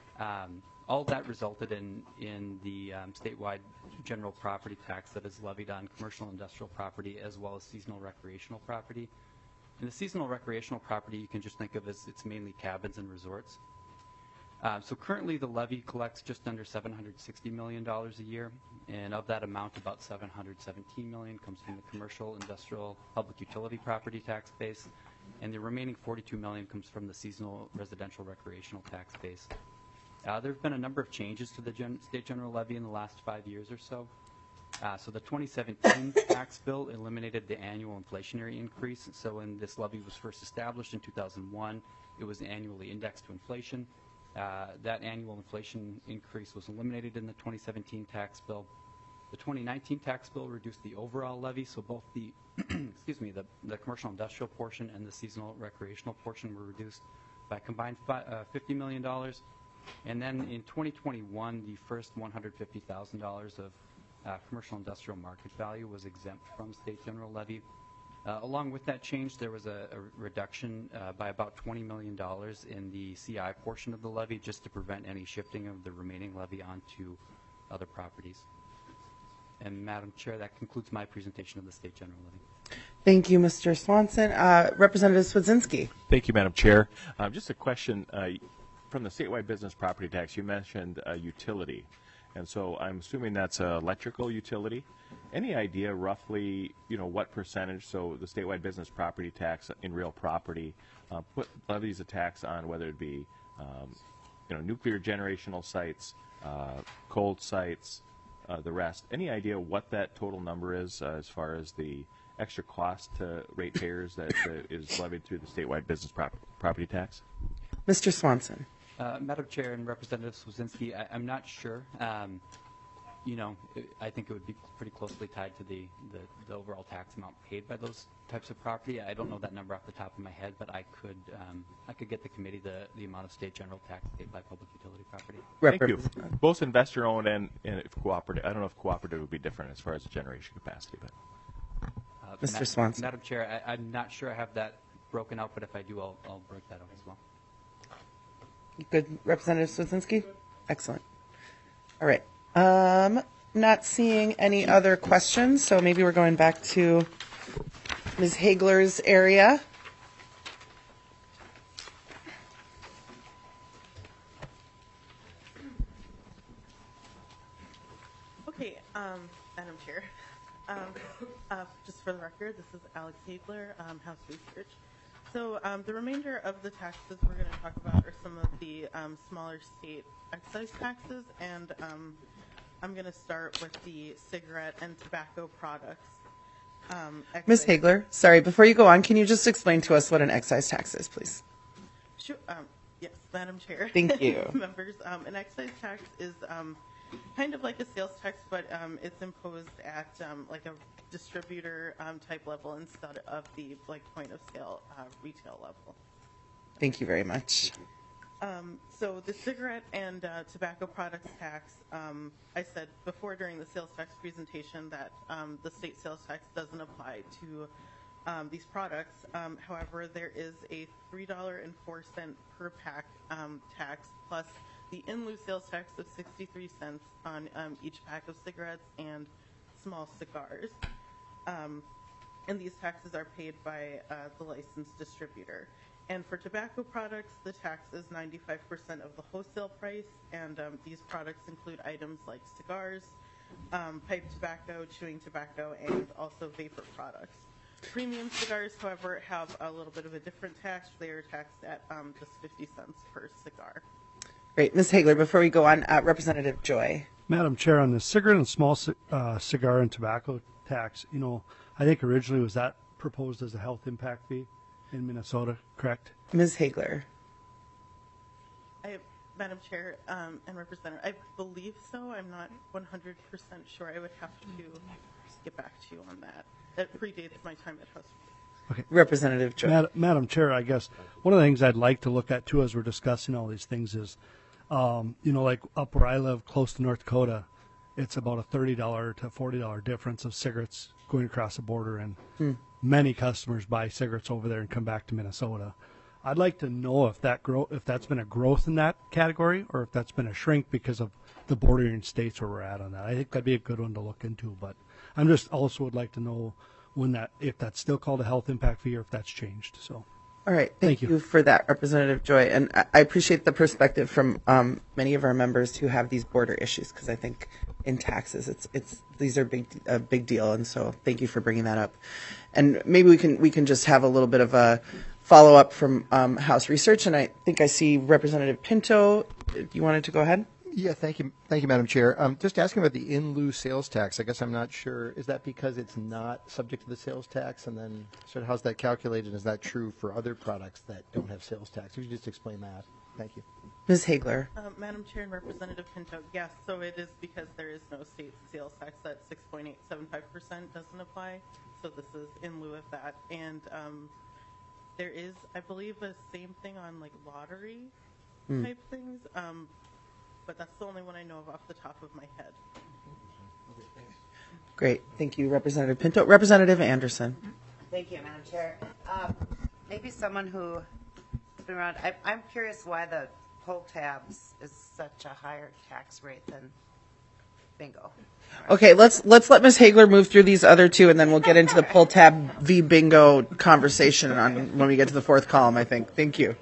All that resulted in the statewide general property tax that is levied on commercial and industrial property as well as seasonal recreational property. And the seasonal recreational property you can just think of as it's mainly cabins and resorts. So currently the levy collects just under $760 million a year, and of that amount about $717 million comes from the commercial, industrial, public utility property tax base, and the remaining $42 million comes from the seasonal residential recreational tax base. There have been a number of changes to the state general levy in the last 5 years or so. So the 2017 tax bill eliminated the annual inflationary increase. So when this levy was first established in 2001, it was annually indexed to inflation. That annual inflation increase was eliminated in the 2017 tax bill. The 2019 tax bill reduced the overall levy, so both the the commercial industrial portion and the seasonal recreational portion were reduced by a combined $50 million. And then in 2021, the first $150,000 of commercial industrial market value was exempt from state general levy. Along with that change, there was a reduction by about $20 million in the CI portion of the levy just to prevent any shifting of the remaining levy onto other properties. And Madam Chair, that concludes my presentation of the state general levy. Thank you, Mr. Swanson. Representative Swedzinski. Thank you, Madam Chair. Just a question. From the statewide business property tax, you mentioned utility. And so I'm assuming that's electrical utility. Any idea roughly, what percentage, so the statewide business property tax in real property levies a tax on whether it be, nuclear generational sites, cold sites, the rest. Any idea what that total number is as far as the extra cost to ratepayers that is levied through the statewide business property tax? Mr. Swanson. Madam Chair and Representative Swedzinski, I'm not sure. I think it would be pretty closely tied to the overall tax amount paid by those types of property. I don't know that number off the top of my head, but I could get the committee the amount of state general tax paid by public utility property. Thank you. Both investor owned and if cooperative. I don't know if cooperative would be different as far as generation capacity, but. Mr. Swanson. Madam Chair, I'm not sure I have that broken out, but if I do, I'll break that out as well. Good, Representative Swedzinski? Excellent. All right. Not seeing any other questions, so maybe we're going back to Ms. Hagler's area. Okay, Madam Chair. Just for the record, this is Alex Hagler, House Research. So the remainder of the taxes we're going to talk about are some of the smaller state excise taxes, and I'm going to start with the cigarette and tobacco products. Ms. Hagler, sorry, before you go on, can you just explain to us what an excise tax is, please? Sure. Yes, Madam Chair. Thank you. Members, an excise tax is kind of like a sales tax, but it's imposed at like a distributor type level instead of the like point of sale retail level. Thank you very much. So the cigarette and tobacco products tax, I said before during the sales tax presentation that the state sales tax doesn't apply to these products. However, there is a $3.04 per pack tax plus the in lieu sales tax of 63 cents on each pack of cigarettes and small cigars. And these taxes are paid by the licensed distributor. And for tobacco products, the tax is 95% of the wholesale price, and these products include items like cigars, pipe tobacco, chewing tobacco, and also vapor products. Premium cigars, however, have a little bit of a different tax. They are taxed at just 50 cents per cigar. Great. Ms. Hagler, before we go on, Representative Joy. Madam Chair, on the cigarette and small cigar and tobacco tax, I think originally was that proposed as a health impact fee in Minnesota, correct? Ms. Hagler. Madam Chair and Representative, I believe so. I'm not 100% sure. I would have to get back to you on that. That predates my time at House. Okay. Representative Joy. Madam Chair, I guess one of the things I'd like to look at too as we're discussing all these things is, like up where I live, close to North Dakota, it's about a $30 to $40 difference of cigarettes going across the border, and many customers buy cigarettes over there and come back to Minnesota. I'd like to know if that's been a growth in that category or if that's been a shrink because of the bordering states where we're at on that. I think that'd be a good one to look into, but I'm just also would like to know if that's still called a health impact fee or if that's changed. So. All right. Thank you for that, Representative Joy. And I appreciate the perspective from many of our members who have these border issues, because I think in taxes, these are a big deal. And so thank you for bringing that up. And maybe we can just have a little bit of a follow up from House Research. And I think I see Representative Pinto. You wanted to go ahead? Yeah, thank you, Madam Chair. Just asking about the in lieu sales tax. I guess I'm not sure. Is that because it's not subject to the sales tax? And then, so how's that calculated? Is that true for other products that don't have sales tax? Could you just explain that? Thank you. Ms. Hagler. Madam Chair and Representative Pinto, yes. So it is because there is no state sales tax. That 6.875% doesn't apply. So this is in lieu of that. And there is, I believe, the same thing on like lottery type things. But that's the only one I know of off the top of my head. Great. Thank you, Representative Pinto. Representative Anderson. Thank you, Madam Chair. Maybe someone who's been around. I'm curious why the pull tabs is such a higher tax rate than bingo. Okay, let's let Ms. Hagler move through these other two, and then we'll get into the pull tab v bingo conversation when we get to the fourth column, I think. Thank you.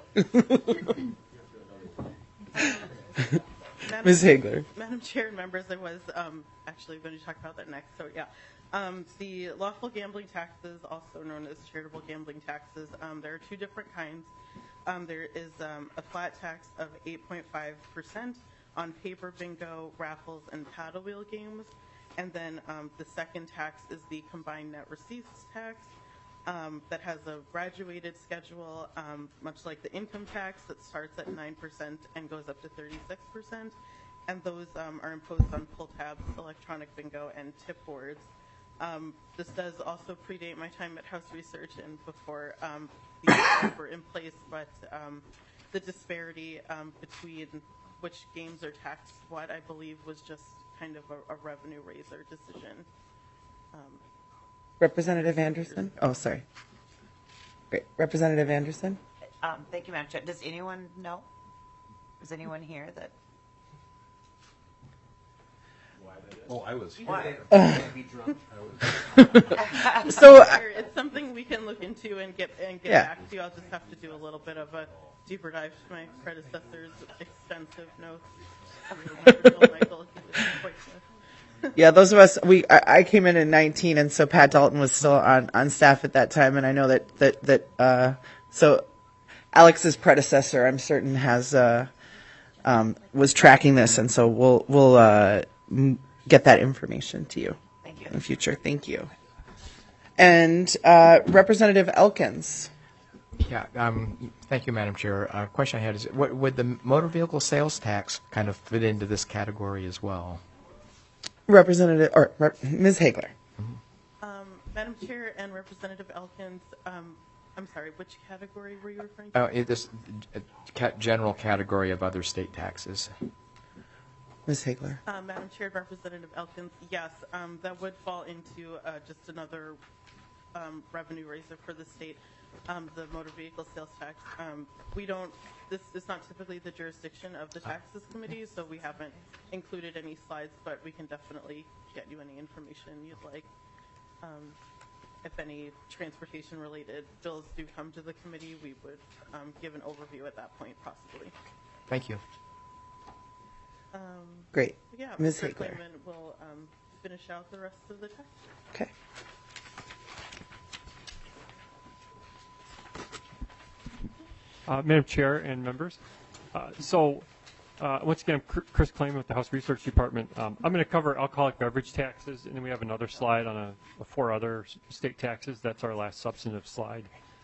Ms. Hagler. Madam Chair and members, I was actually going to talk about that next. So, yeah. The lawful gambling taxes, also known as charitable gambling taxes, there are two different kinds. There is a flat tax of 8.5% on paper bingo, raffles, and paddle wheel games. And then the second tax is the combined net receipts tax that has a graduated schedule, much like the income tax that starts at 9% and goes up to 36%. And those are imposed on pull tabs, electronic bingo, and tip boards. This does also predate my time at House Research and before these laws were in place, but the disparity between which games are taxed what, I believe, was just kind of a revenue raiser decision. Representative Anderson? Oh, sorry. Great. Representative Anderson? Thank you, Madam Chair. Does anyone know? Is anyone here that? Oh, I was here. Why? So it's something we can look into and get back to you. I'll just have to do a little bit of a deeper dive to my predecessor's extensive notes. Yeah, those of us, I came in 19, and so Pat Dalton was still on staff at that time, and I know that so Alex's predecessor, I'm certain, has was tracking this, and so we'll get that information to you Thank you. in the future. Thank you. And Representative Elkins. Yeah, thank you, Madam Chair. Question I had is, what would the motor vehicle sales tax kind of fit into this category as well? Ms. Hagler. Madam Chair and Representative Elkins, I'm sorry, which category were you referring to? This general category of other state taxes. Ms. Hagler. Madam Chair and Representative Elkins, yes, that would fall into just another revenue raiser for the state, the motor vehicle sales tax. This is not typically the jurisdiction of the taxes committee, so we haven't included any slides, but we can definitely get you any information you'd like. If any transportation-related bills do come to the committee, we would give an overview at that point, possibly. Thank you. Great. Yeah, Ms. Mr. Hagler. Klayman will finish out the rest of the text. Okay. Madam Chair and members, once again, I'm Chris Klayman with the House Research Department. I'm going to cover alcoholic beverage taxes, and then we have another slide on 4 other state taxes. That's our last substantive slide.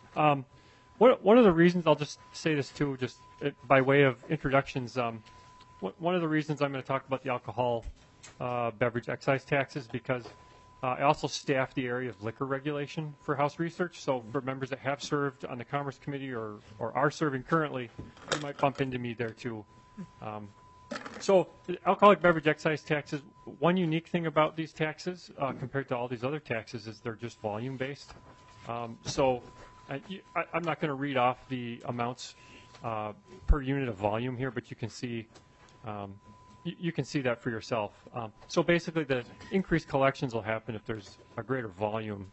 One of the reasons, I'll just say this too, just by way of introductions, one of the reasons I'm going to talk about the alcohol beverage excise taxes because I also staff the area of liquor regulation for House Research. So for members that have served on the Commerce Committee or are serving currently, you might bump into me there too. So the alcoholic beverage excise taxes, one unique thing about these taxes compared to all these other taxes is they're just volume based. I'm not going to read off the amounts per unit of volume here, but you can see you can see that for yourself. So basically the increased collections will happen if there's a greater volume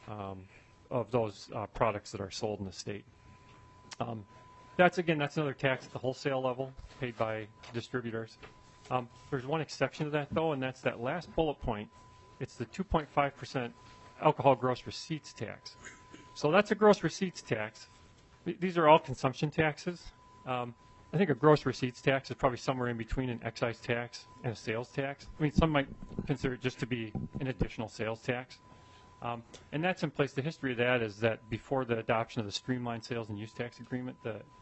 of those products that are sold in the state. That's another tax at the wholesale level paid by distributors. There's one exception to that though, and that's that last bullet point. It's the 2.5% alcohol gross receipts tax. So that's a gross receipts tax. These are all consumption taxes. I think a gross receipts tax is probably somewhere in between an excise tax and a sales tax. I mean, some might consider it just to be an additional sales tax. And that's in place. The history of that is that before the adoption of the streamlined sales and use tax agreement,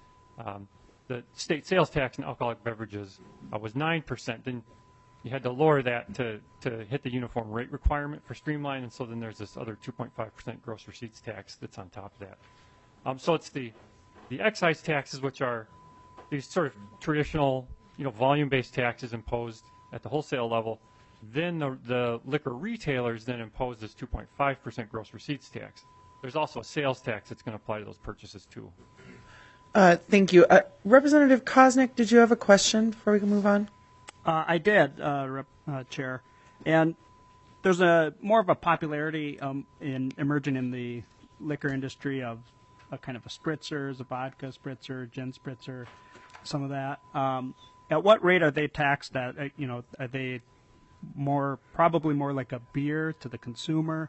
the state sales tax on alcoholic beverages was 9%. Then you had to lower that to hit the uniform rate requirement for streamline, and so then there's this other 2.5% gross receipts tax that's on top of that. So it's the excise taxes, which are these sort of traditional, volume-based taxes imposed at the wholesale level. Then the liquor retailers then impose this 2.5% gross receipts tax. There's also a sales tax that's going to apply to those purchases too. Thank you. Representative Koznick, did you have a question before we can move on? I did, Chair. And there's more of a popularity emerging in the liquor industry of a kind of a spritzers, a vodka spritzer, gin spritzer, some of that. At what rate are they taxed at? Are they probably more like a beer to the consumer,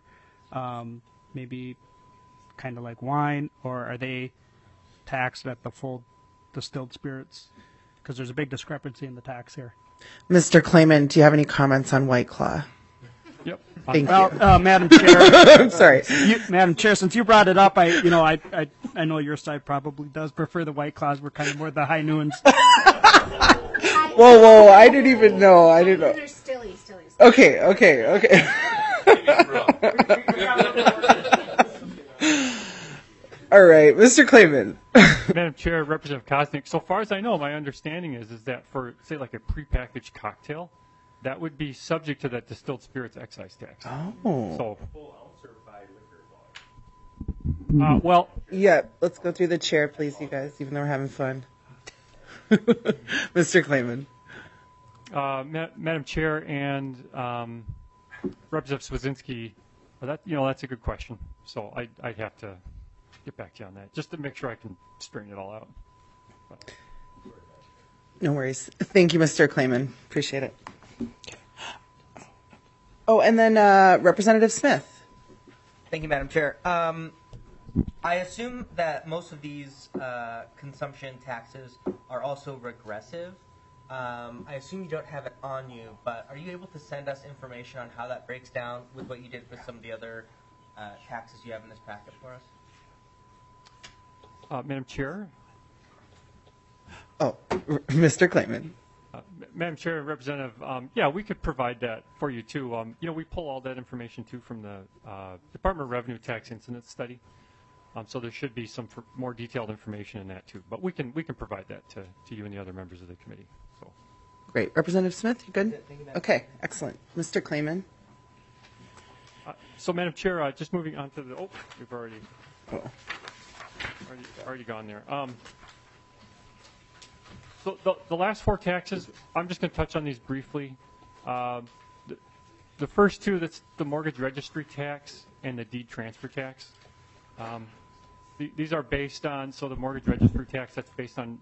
maybe kind of like wine, or are they taxed at the full distilled spirits? Because there's a big discrepancy in the tax here. Mr. Klayman, do you have any comments on White Claw? Yep. Thank you. Madam Chair. I'm sorry. Madam Chair, since you brought it up, I know your side probably does prefer the White Claws. We're kind of more the high noons. Whoa, I didn't even know. I didn't know. Stilly. Okay. All right, Mr. Klayman. Madam Chair, Representative Koznick, so far as I know, my understanding is that for, say, like a prepackaged cocktail, that would be subject to that distilled spirits excise tax. Oh. So, yeah, let's go through the chair, please, you guys, even though we're having fun. Mr. Klayman. Madam Chair and Representative Swazinski, that's a good question. So I'd have to get back to you on that, just to make sure I can straighten it all out. No worries. Thank you, Mr. Klayman. Appreciate it. Oh, and then Representative Smith. Thank you, Madam Chair. I assume that most of these consumption taxes are also regressive. I assume you don't have it on you, but are you able to send us information on how that breaks down with what you did with some of the other taxes you have in this packet for us? Madam Chair? Oh, Mr. Clayman. Madam Chair and Representative, yeah, we could provide that for you too. We pull all that information too from the Department of Revenue Tax Incidence Study. So there should be some more detailed information in that too. But we can provide that to you and the other members of the committee. So. Great. Representative Smith, you good? Okay, excellent. Mr. Clayman. So, Madam Chair, just moving on to the, we've already gone there. So the last four taxes, I'm just going to touch on these briefly. The first two, that's the mortgage registry tax and the deed transfer tax. These are based on, so the mortgage registry tax, that's based on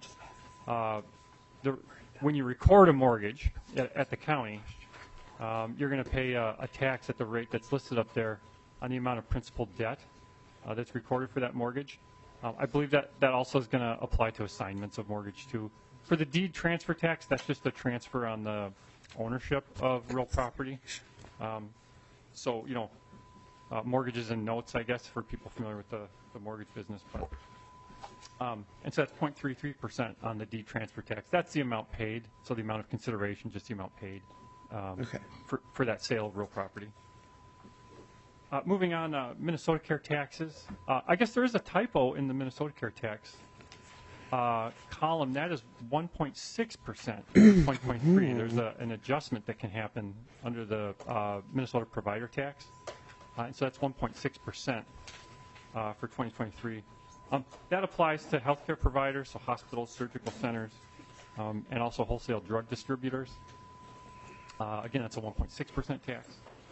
when you record a mortgage at the county, you're going to pay a tax at the rate that's listed up there on the amount of principal debt that's recorded for that mortgage. I believe that also is going to apply to assignments of mortgage too. For the deed transfer tax, that's just a transfer on the ownership of real property. So, mortgages and notes, I guess, for people familiar with the mortgage business. But, and so that's 0.33% on the deed transfer tax. That's the amount paid. So the amount of consideration, just the amount paid for that sale of real property. Moving on, Minnesota Care taxes. I guess there is a typo in the Minnesota Care tax column. That is 1.6%, 2023. There's an adjustment that can happen under the Minnesota provider tax. And so that's 1.6% for 2023. That applies to healthcare providers, so hospitals, surgical centers, and also wholesale drug distributors. Again, that's a 1.6% tax.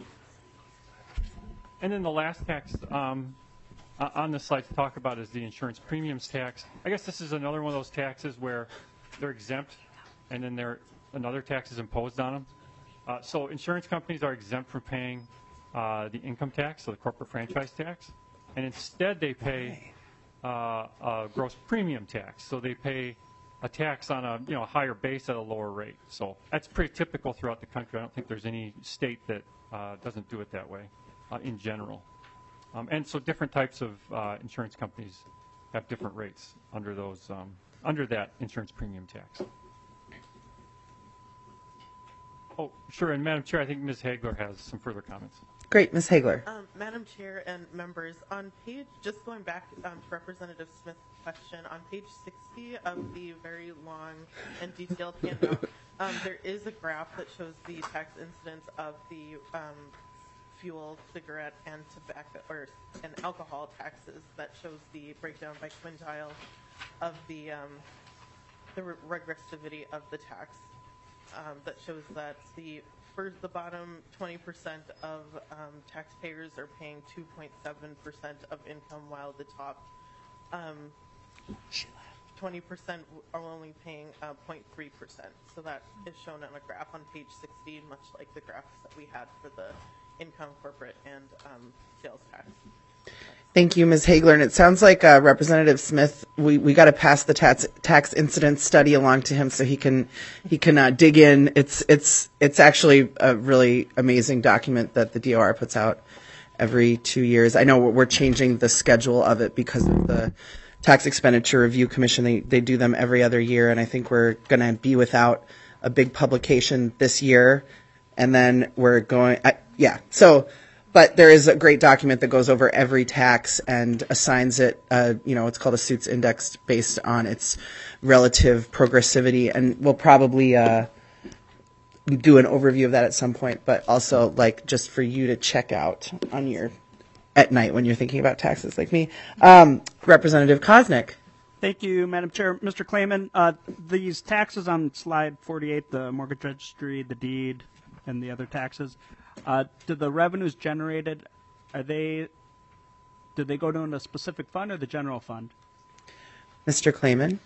And then the last tax on this slide to talk about is the insurance premiums tax. I guess this is another one of those taxes where they're exempt, and then another tax is imposed on them. So insurance companies are exempt from paying the income tax, so the corporate franchise tax, and instead they pay a gross premium tax. So they pay a tax on a higher base at a lower rate. So that's pretty typical throughout the country. I don't think there's any state that doesn't do it that way in general. And so different types of insurance companies have different rates under those under that insurance premium tax. Oh, sure. And Madam Chair, I think Ms. Hagler has some further comments. Great, Ms. Hagler. Madam Chair and members, on page, just going back to Representative Smith's question, on page 60 of the very long and detailed handout, there is a graph that shows the tax incidence of the fuel, cigarette, and tobacco and alcohol taxes. That shows the breakdown by quintile of the regressivity of the tax. That shows that the bottom 20% of taxpayers are paying 2.7% of income, while the top 20% are only paying 0.3%. So that is shown on a graph on page 60, much like the graphs that we had for the income, corporate, and sales tax. Thank you, Ms. Hagler. And it sounds like Representative Smith, we got to pass the tax incidence study along to him so he can dig in. It's actually a really amazing document that the DOR puts out every 2 years. I know we're changing the schedule of it because of the Tax Expenditure Review Commission. They do them every other year, and I think we're going to be without a big publication this year, and then we're going but there is a great document that goes over every tax and assigns it, it's called a suits index based on its relative progressivity. And we'll probably do an overview of that at some point, but also just for you to check out at night when you're thinking about taxes like me. Representative Koznick. Thank you, Madam Chair. Mr. Clayman, these taxes on slide 48, the mortgage registry, the deed, and the other taxes, do the revenues generated, do they go to a specific fund or the general fund? Mr. Clayman.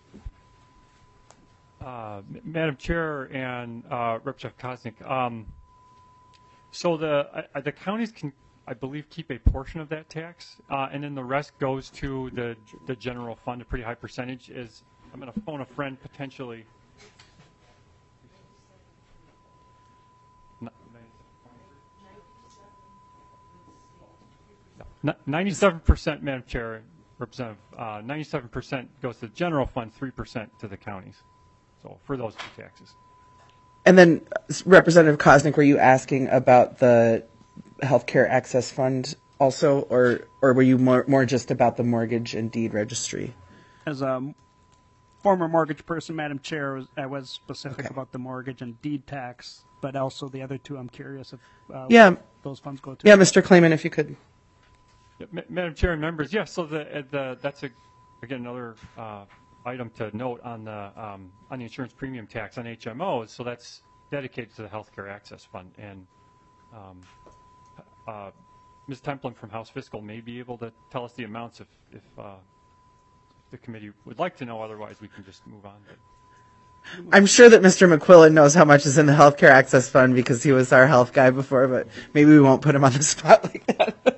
Madam Chair and Representative Koznick, so the counties can, I believe, keep a portion of that tax, and then the rest goes to the general fund. A pretty high percentage is. I'm going to phone a friend potentially. 97%, Madam Chair, Representative, 97% goes to the general fund, 3% to the counties. So for those two taxes. And then Representative Koznick, were you asking about the healthcare access fund also, or were you more just about the mortgage and deed registry? As a former mortgage person, Madam Chair, I was specific about the mortgage and deed tax, but also the other two I'm curious if what those funds go to. Yeah, Mr. Clayman, if you could. Yeah, Madam Chair and members, so that's again another item to note on the insurance premium tax on HMOs. So that's dedicated to the healthcare access fund, and Ms. Templin from House Fiscal may be able to tell us the amounts if the committee would like to know. Otherwise, we can just move on. I'm sure that Mr. McQuillan knows how much is in the healthcare access fund because he was our health guy before, but maybe we won't put him on the spot like that.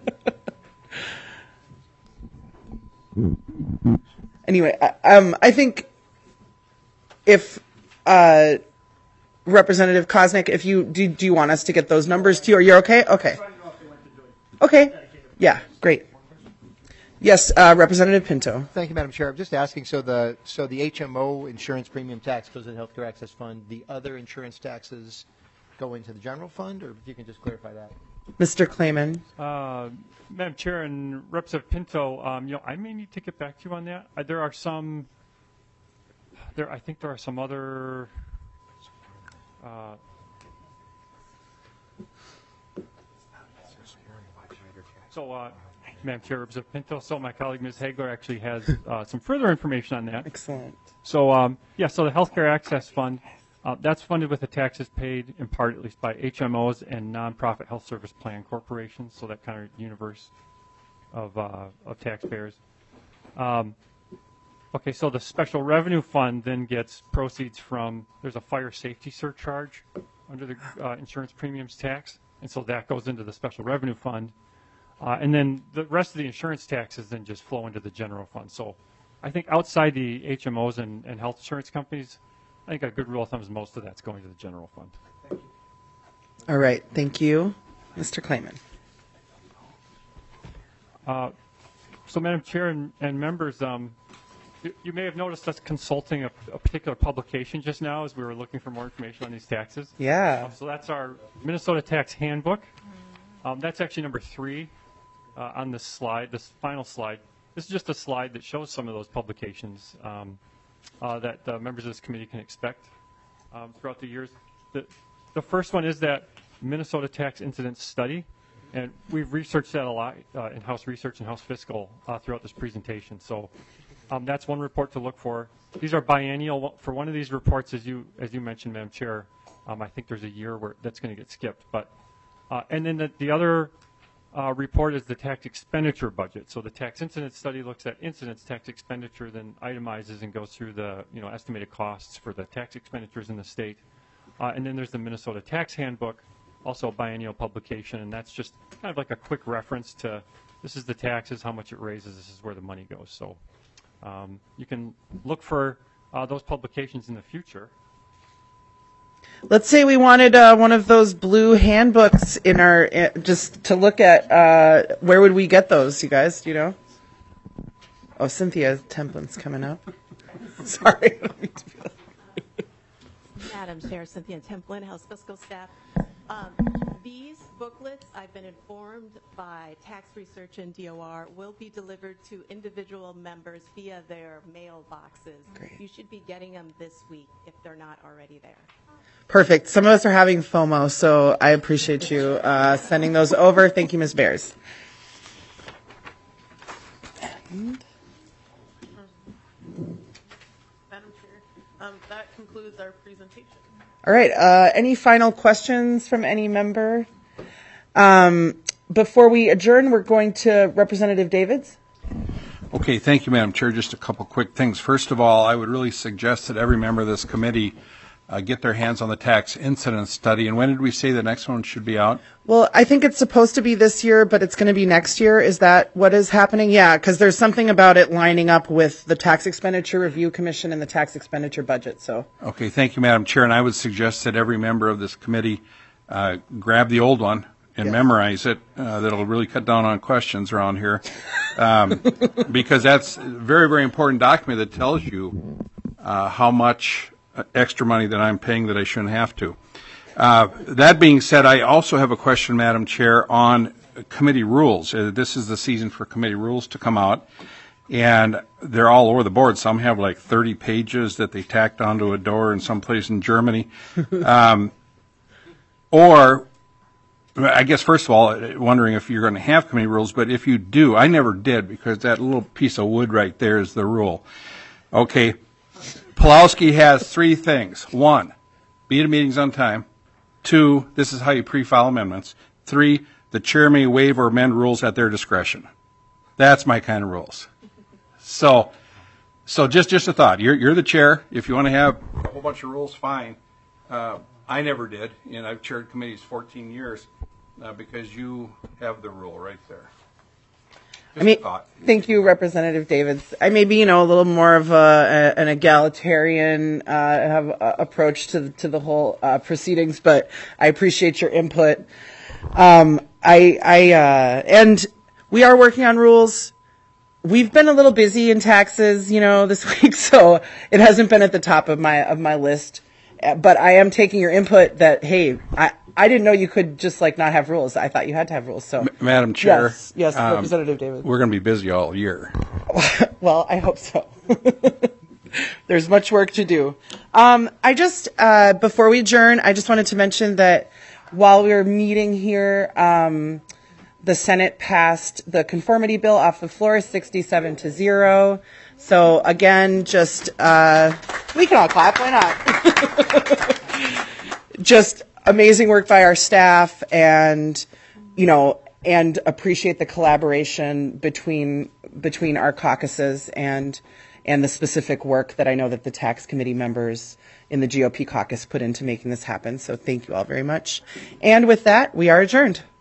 Anyway, I think if Representative Koznick, if you do you want us to get those numbers to you? Are you okay? Okay. Okay. Yeah, great. Yes, Representative Pinto. Thank you, Madam Chair. I'm just asking, so the HMO insurance premium tax goes to the Healthcare Access Fund. The other insurance taxes go into the general fund, or if you can just clarify that. Mr. Clayman. Madam Chair and Representative Pinto, I may need to get back to you on that. I think there are some other. Madam Chair, Representative Pinto, so my colleague Ms. Hagler actually has some further information on that. Excellent. So, so the Healthcare Access Fund, that's funded with the taxes paid in part, at least, by HMOs and nonprofit health service plan corporations, so that kind of universe of taxpayers. Okay, so the Special Revenue Fund then gets proceeds from, there's a fire safety surcharge under the insurance premiums tax, and so that goes into the Special Revenue Fund. And then the rest of the insurance taxes then just flow into the general fund. So I think outside the HMOs and health insurance companies, I think a good rule of thumb is most of that's going to the general fund. Thank you. All right. Thank you. Mr. Clayman. So, Madam Chair and members, you may have noticed us consulting a particular publication just now as we were looking for more information on these taxes. Yeah. So that's our Minnesota Tax Handbook. That's actually number 3 on this slide, this final slide. This is just a slide that shows some of those publications that members of this committee can expect throughout the years. The first one is that Minnesota Tax Incidence Study, and we've researched that a lot in House Research and House Fiscal throughout this presentation. So that's one report to look for. These are biennial. For one of these reports, as you mentioned, Madam Chair, I think there's a year where that's going to get skipped. But and then the other report is the tax expenditure budget. So the tax incidence study looks at incidence tax expenditure, then itemizes and goes through the estimated costs for the tax expenditures in the state. And then there's the Minnesota Tax Handbook, also a biennial publication, and that's just kind of like a quick reference to this is the taxes, how much it raises, this is where the money goes. So you can look for those publications in the future. Let's say we wanted one of those blue handbooks in our just to look at. Where would we get those, you guys? Do you know? Oh, Cynthia Templin's coming up. Sorry. Madam Chair, Cynthia Templin, House Fiscal Staff. These booklets, I've been informed by Tax Research and DOR, will be delivered to individual members via their mailboxes. Great. You should be getting them this week if they're not already there. Perfect. Some of us are having FOMO, so I appreciate you sending those over. Thank you, Ms. Bears. Madam Chair, that concludes our presentation. All right. Any final questions from any member? Before we adjourn, we're going to Representative Davids. Okay, thank you, Madam Chair. Just a couple quick things. First of all, I would really suggest that every member of this committee get their hands on the tax incidence study. And when did we say the next one should be out? Well, I think it's supposed to be this year, but it's going to be next year. Is that what is happening? Yeah, because there's something about it lining up with the Tax Expenditure Review Commission and the tax expenditure budget. So. Okay, thank you, Madam Chair. And I would suggest that every member of this committee grab the old one and memorize it. That'll really cut down on questions around here, because that's a very, very important document that tells you how much extra money that I'm paying that I shouldn't have to. That being said, I also have a question, Madam Chair, on committee rules. This is the season for committee rules to come out, and they're all over the board. Some have like 30 pages that they tacked onto a door in some place in Germany. Or, I guess, first of all, wondering if you're going to have committee rules, but if you do, I never did, because that little piece of wood right there is the rule. Okay, Pulowski has 3 things. 1, be at meetings on time. 2, this is how you pre-file amendments. 3, the chair may waive or amend rules at their discretion. That's my kind of rules. So just a thought. You're the chair. If you want to have a whole bunch of rules, fine. I never did, and I've chaired committees 14 years because you have the rule right there. Just a thought. Thank you, Representative Davids. I may be, a little more of an egalitarian approach to the whole proceedings, but I appreciate your input. And we are working on rules. We've been a little busy in taxes, this week, so it hasn't been at the top of my list. But I am taking your input that, hey, I didn't know you could just not have rules. I thought you had to have rules. So, Madam Chair, yes, Representative David. We're going to be busy all year. Well, I hope so. There's much work to do. Before we adjourn, I just wanted to mention that while we were meeting here, the Senate passed the conformity bill off the floor 67-0. So again, we can all clap, why not? Just amazing work by our staff, and appreciate the collaboration between our caucuses and the specific work that I know that the tax committee members in the GOP caucus put into making this happen. So thank you all very much. And with that, we are adjourned.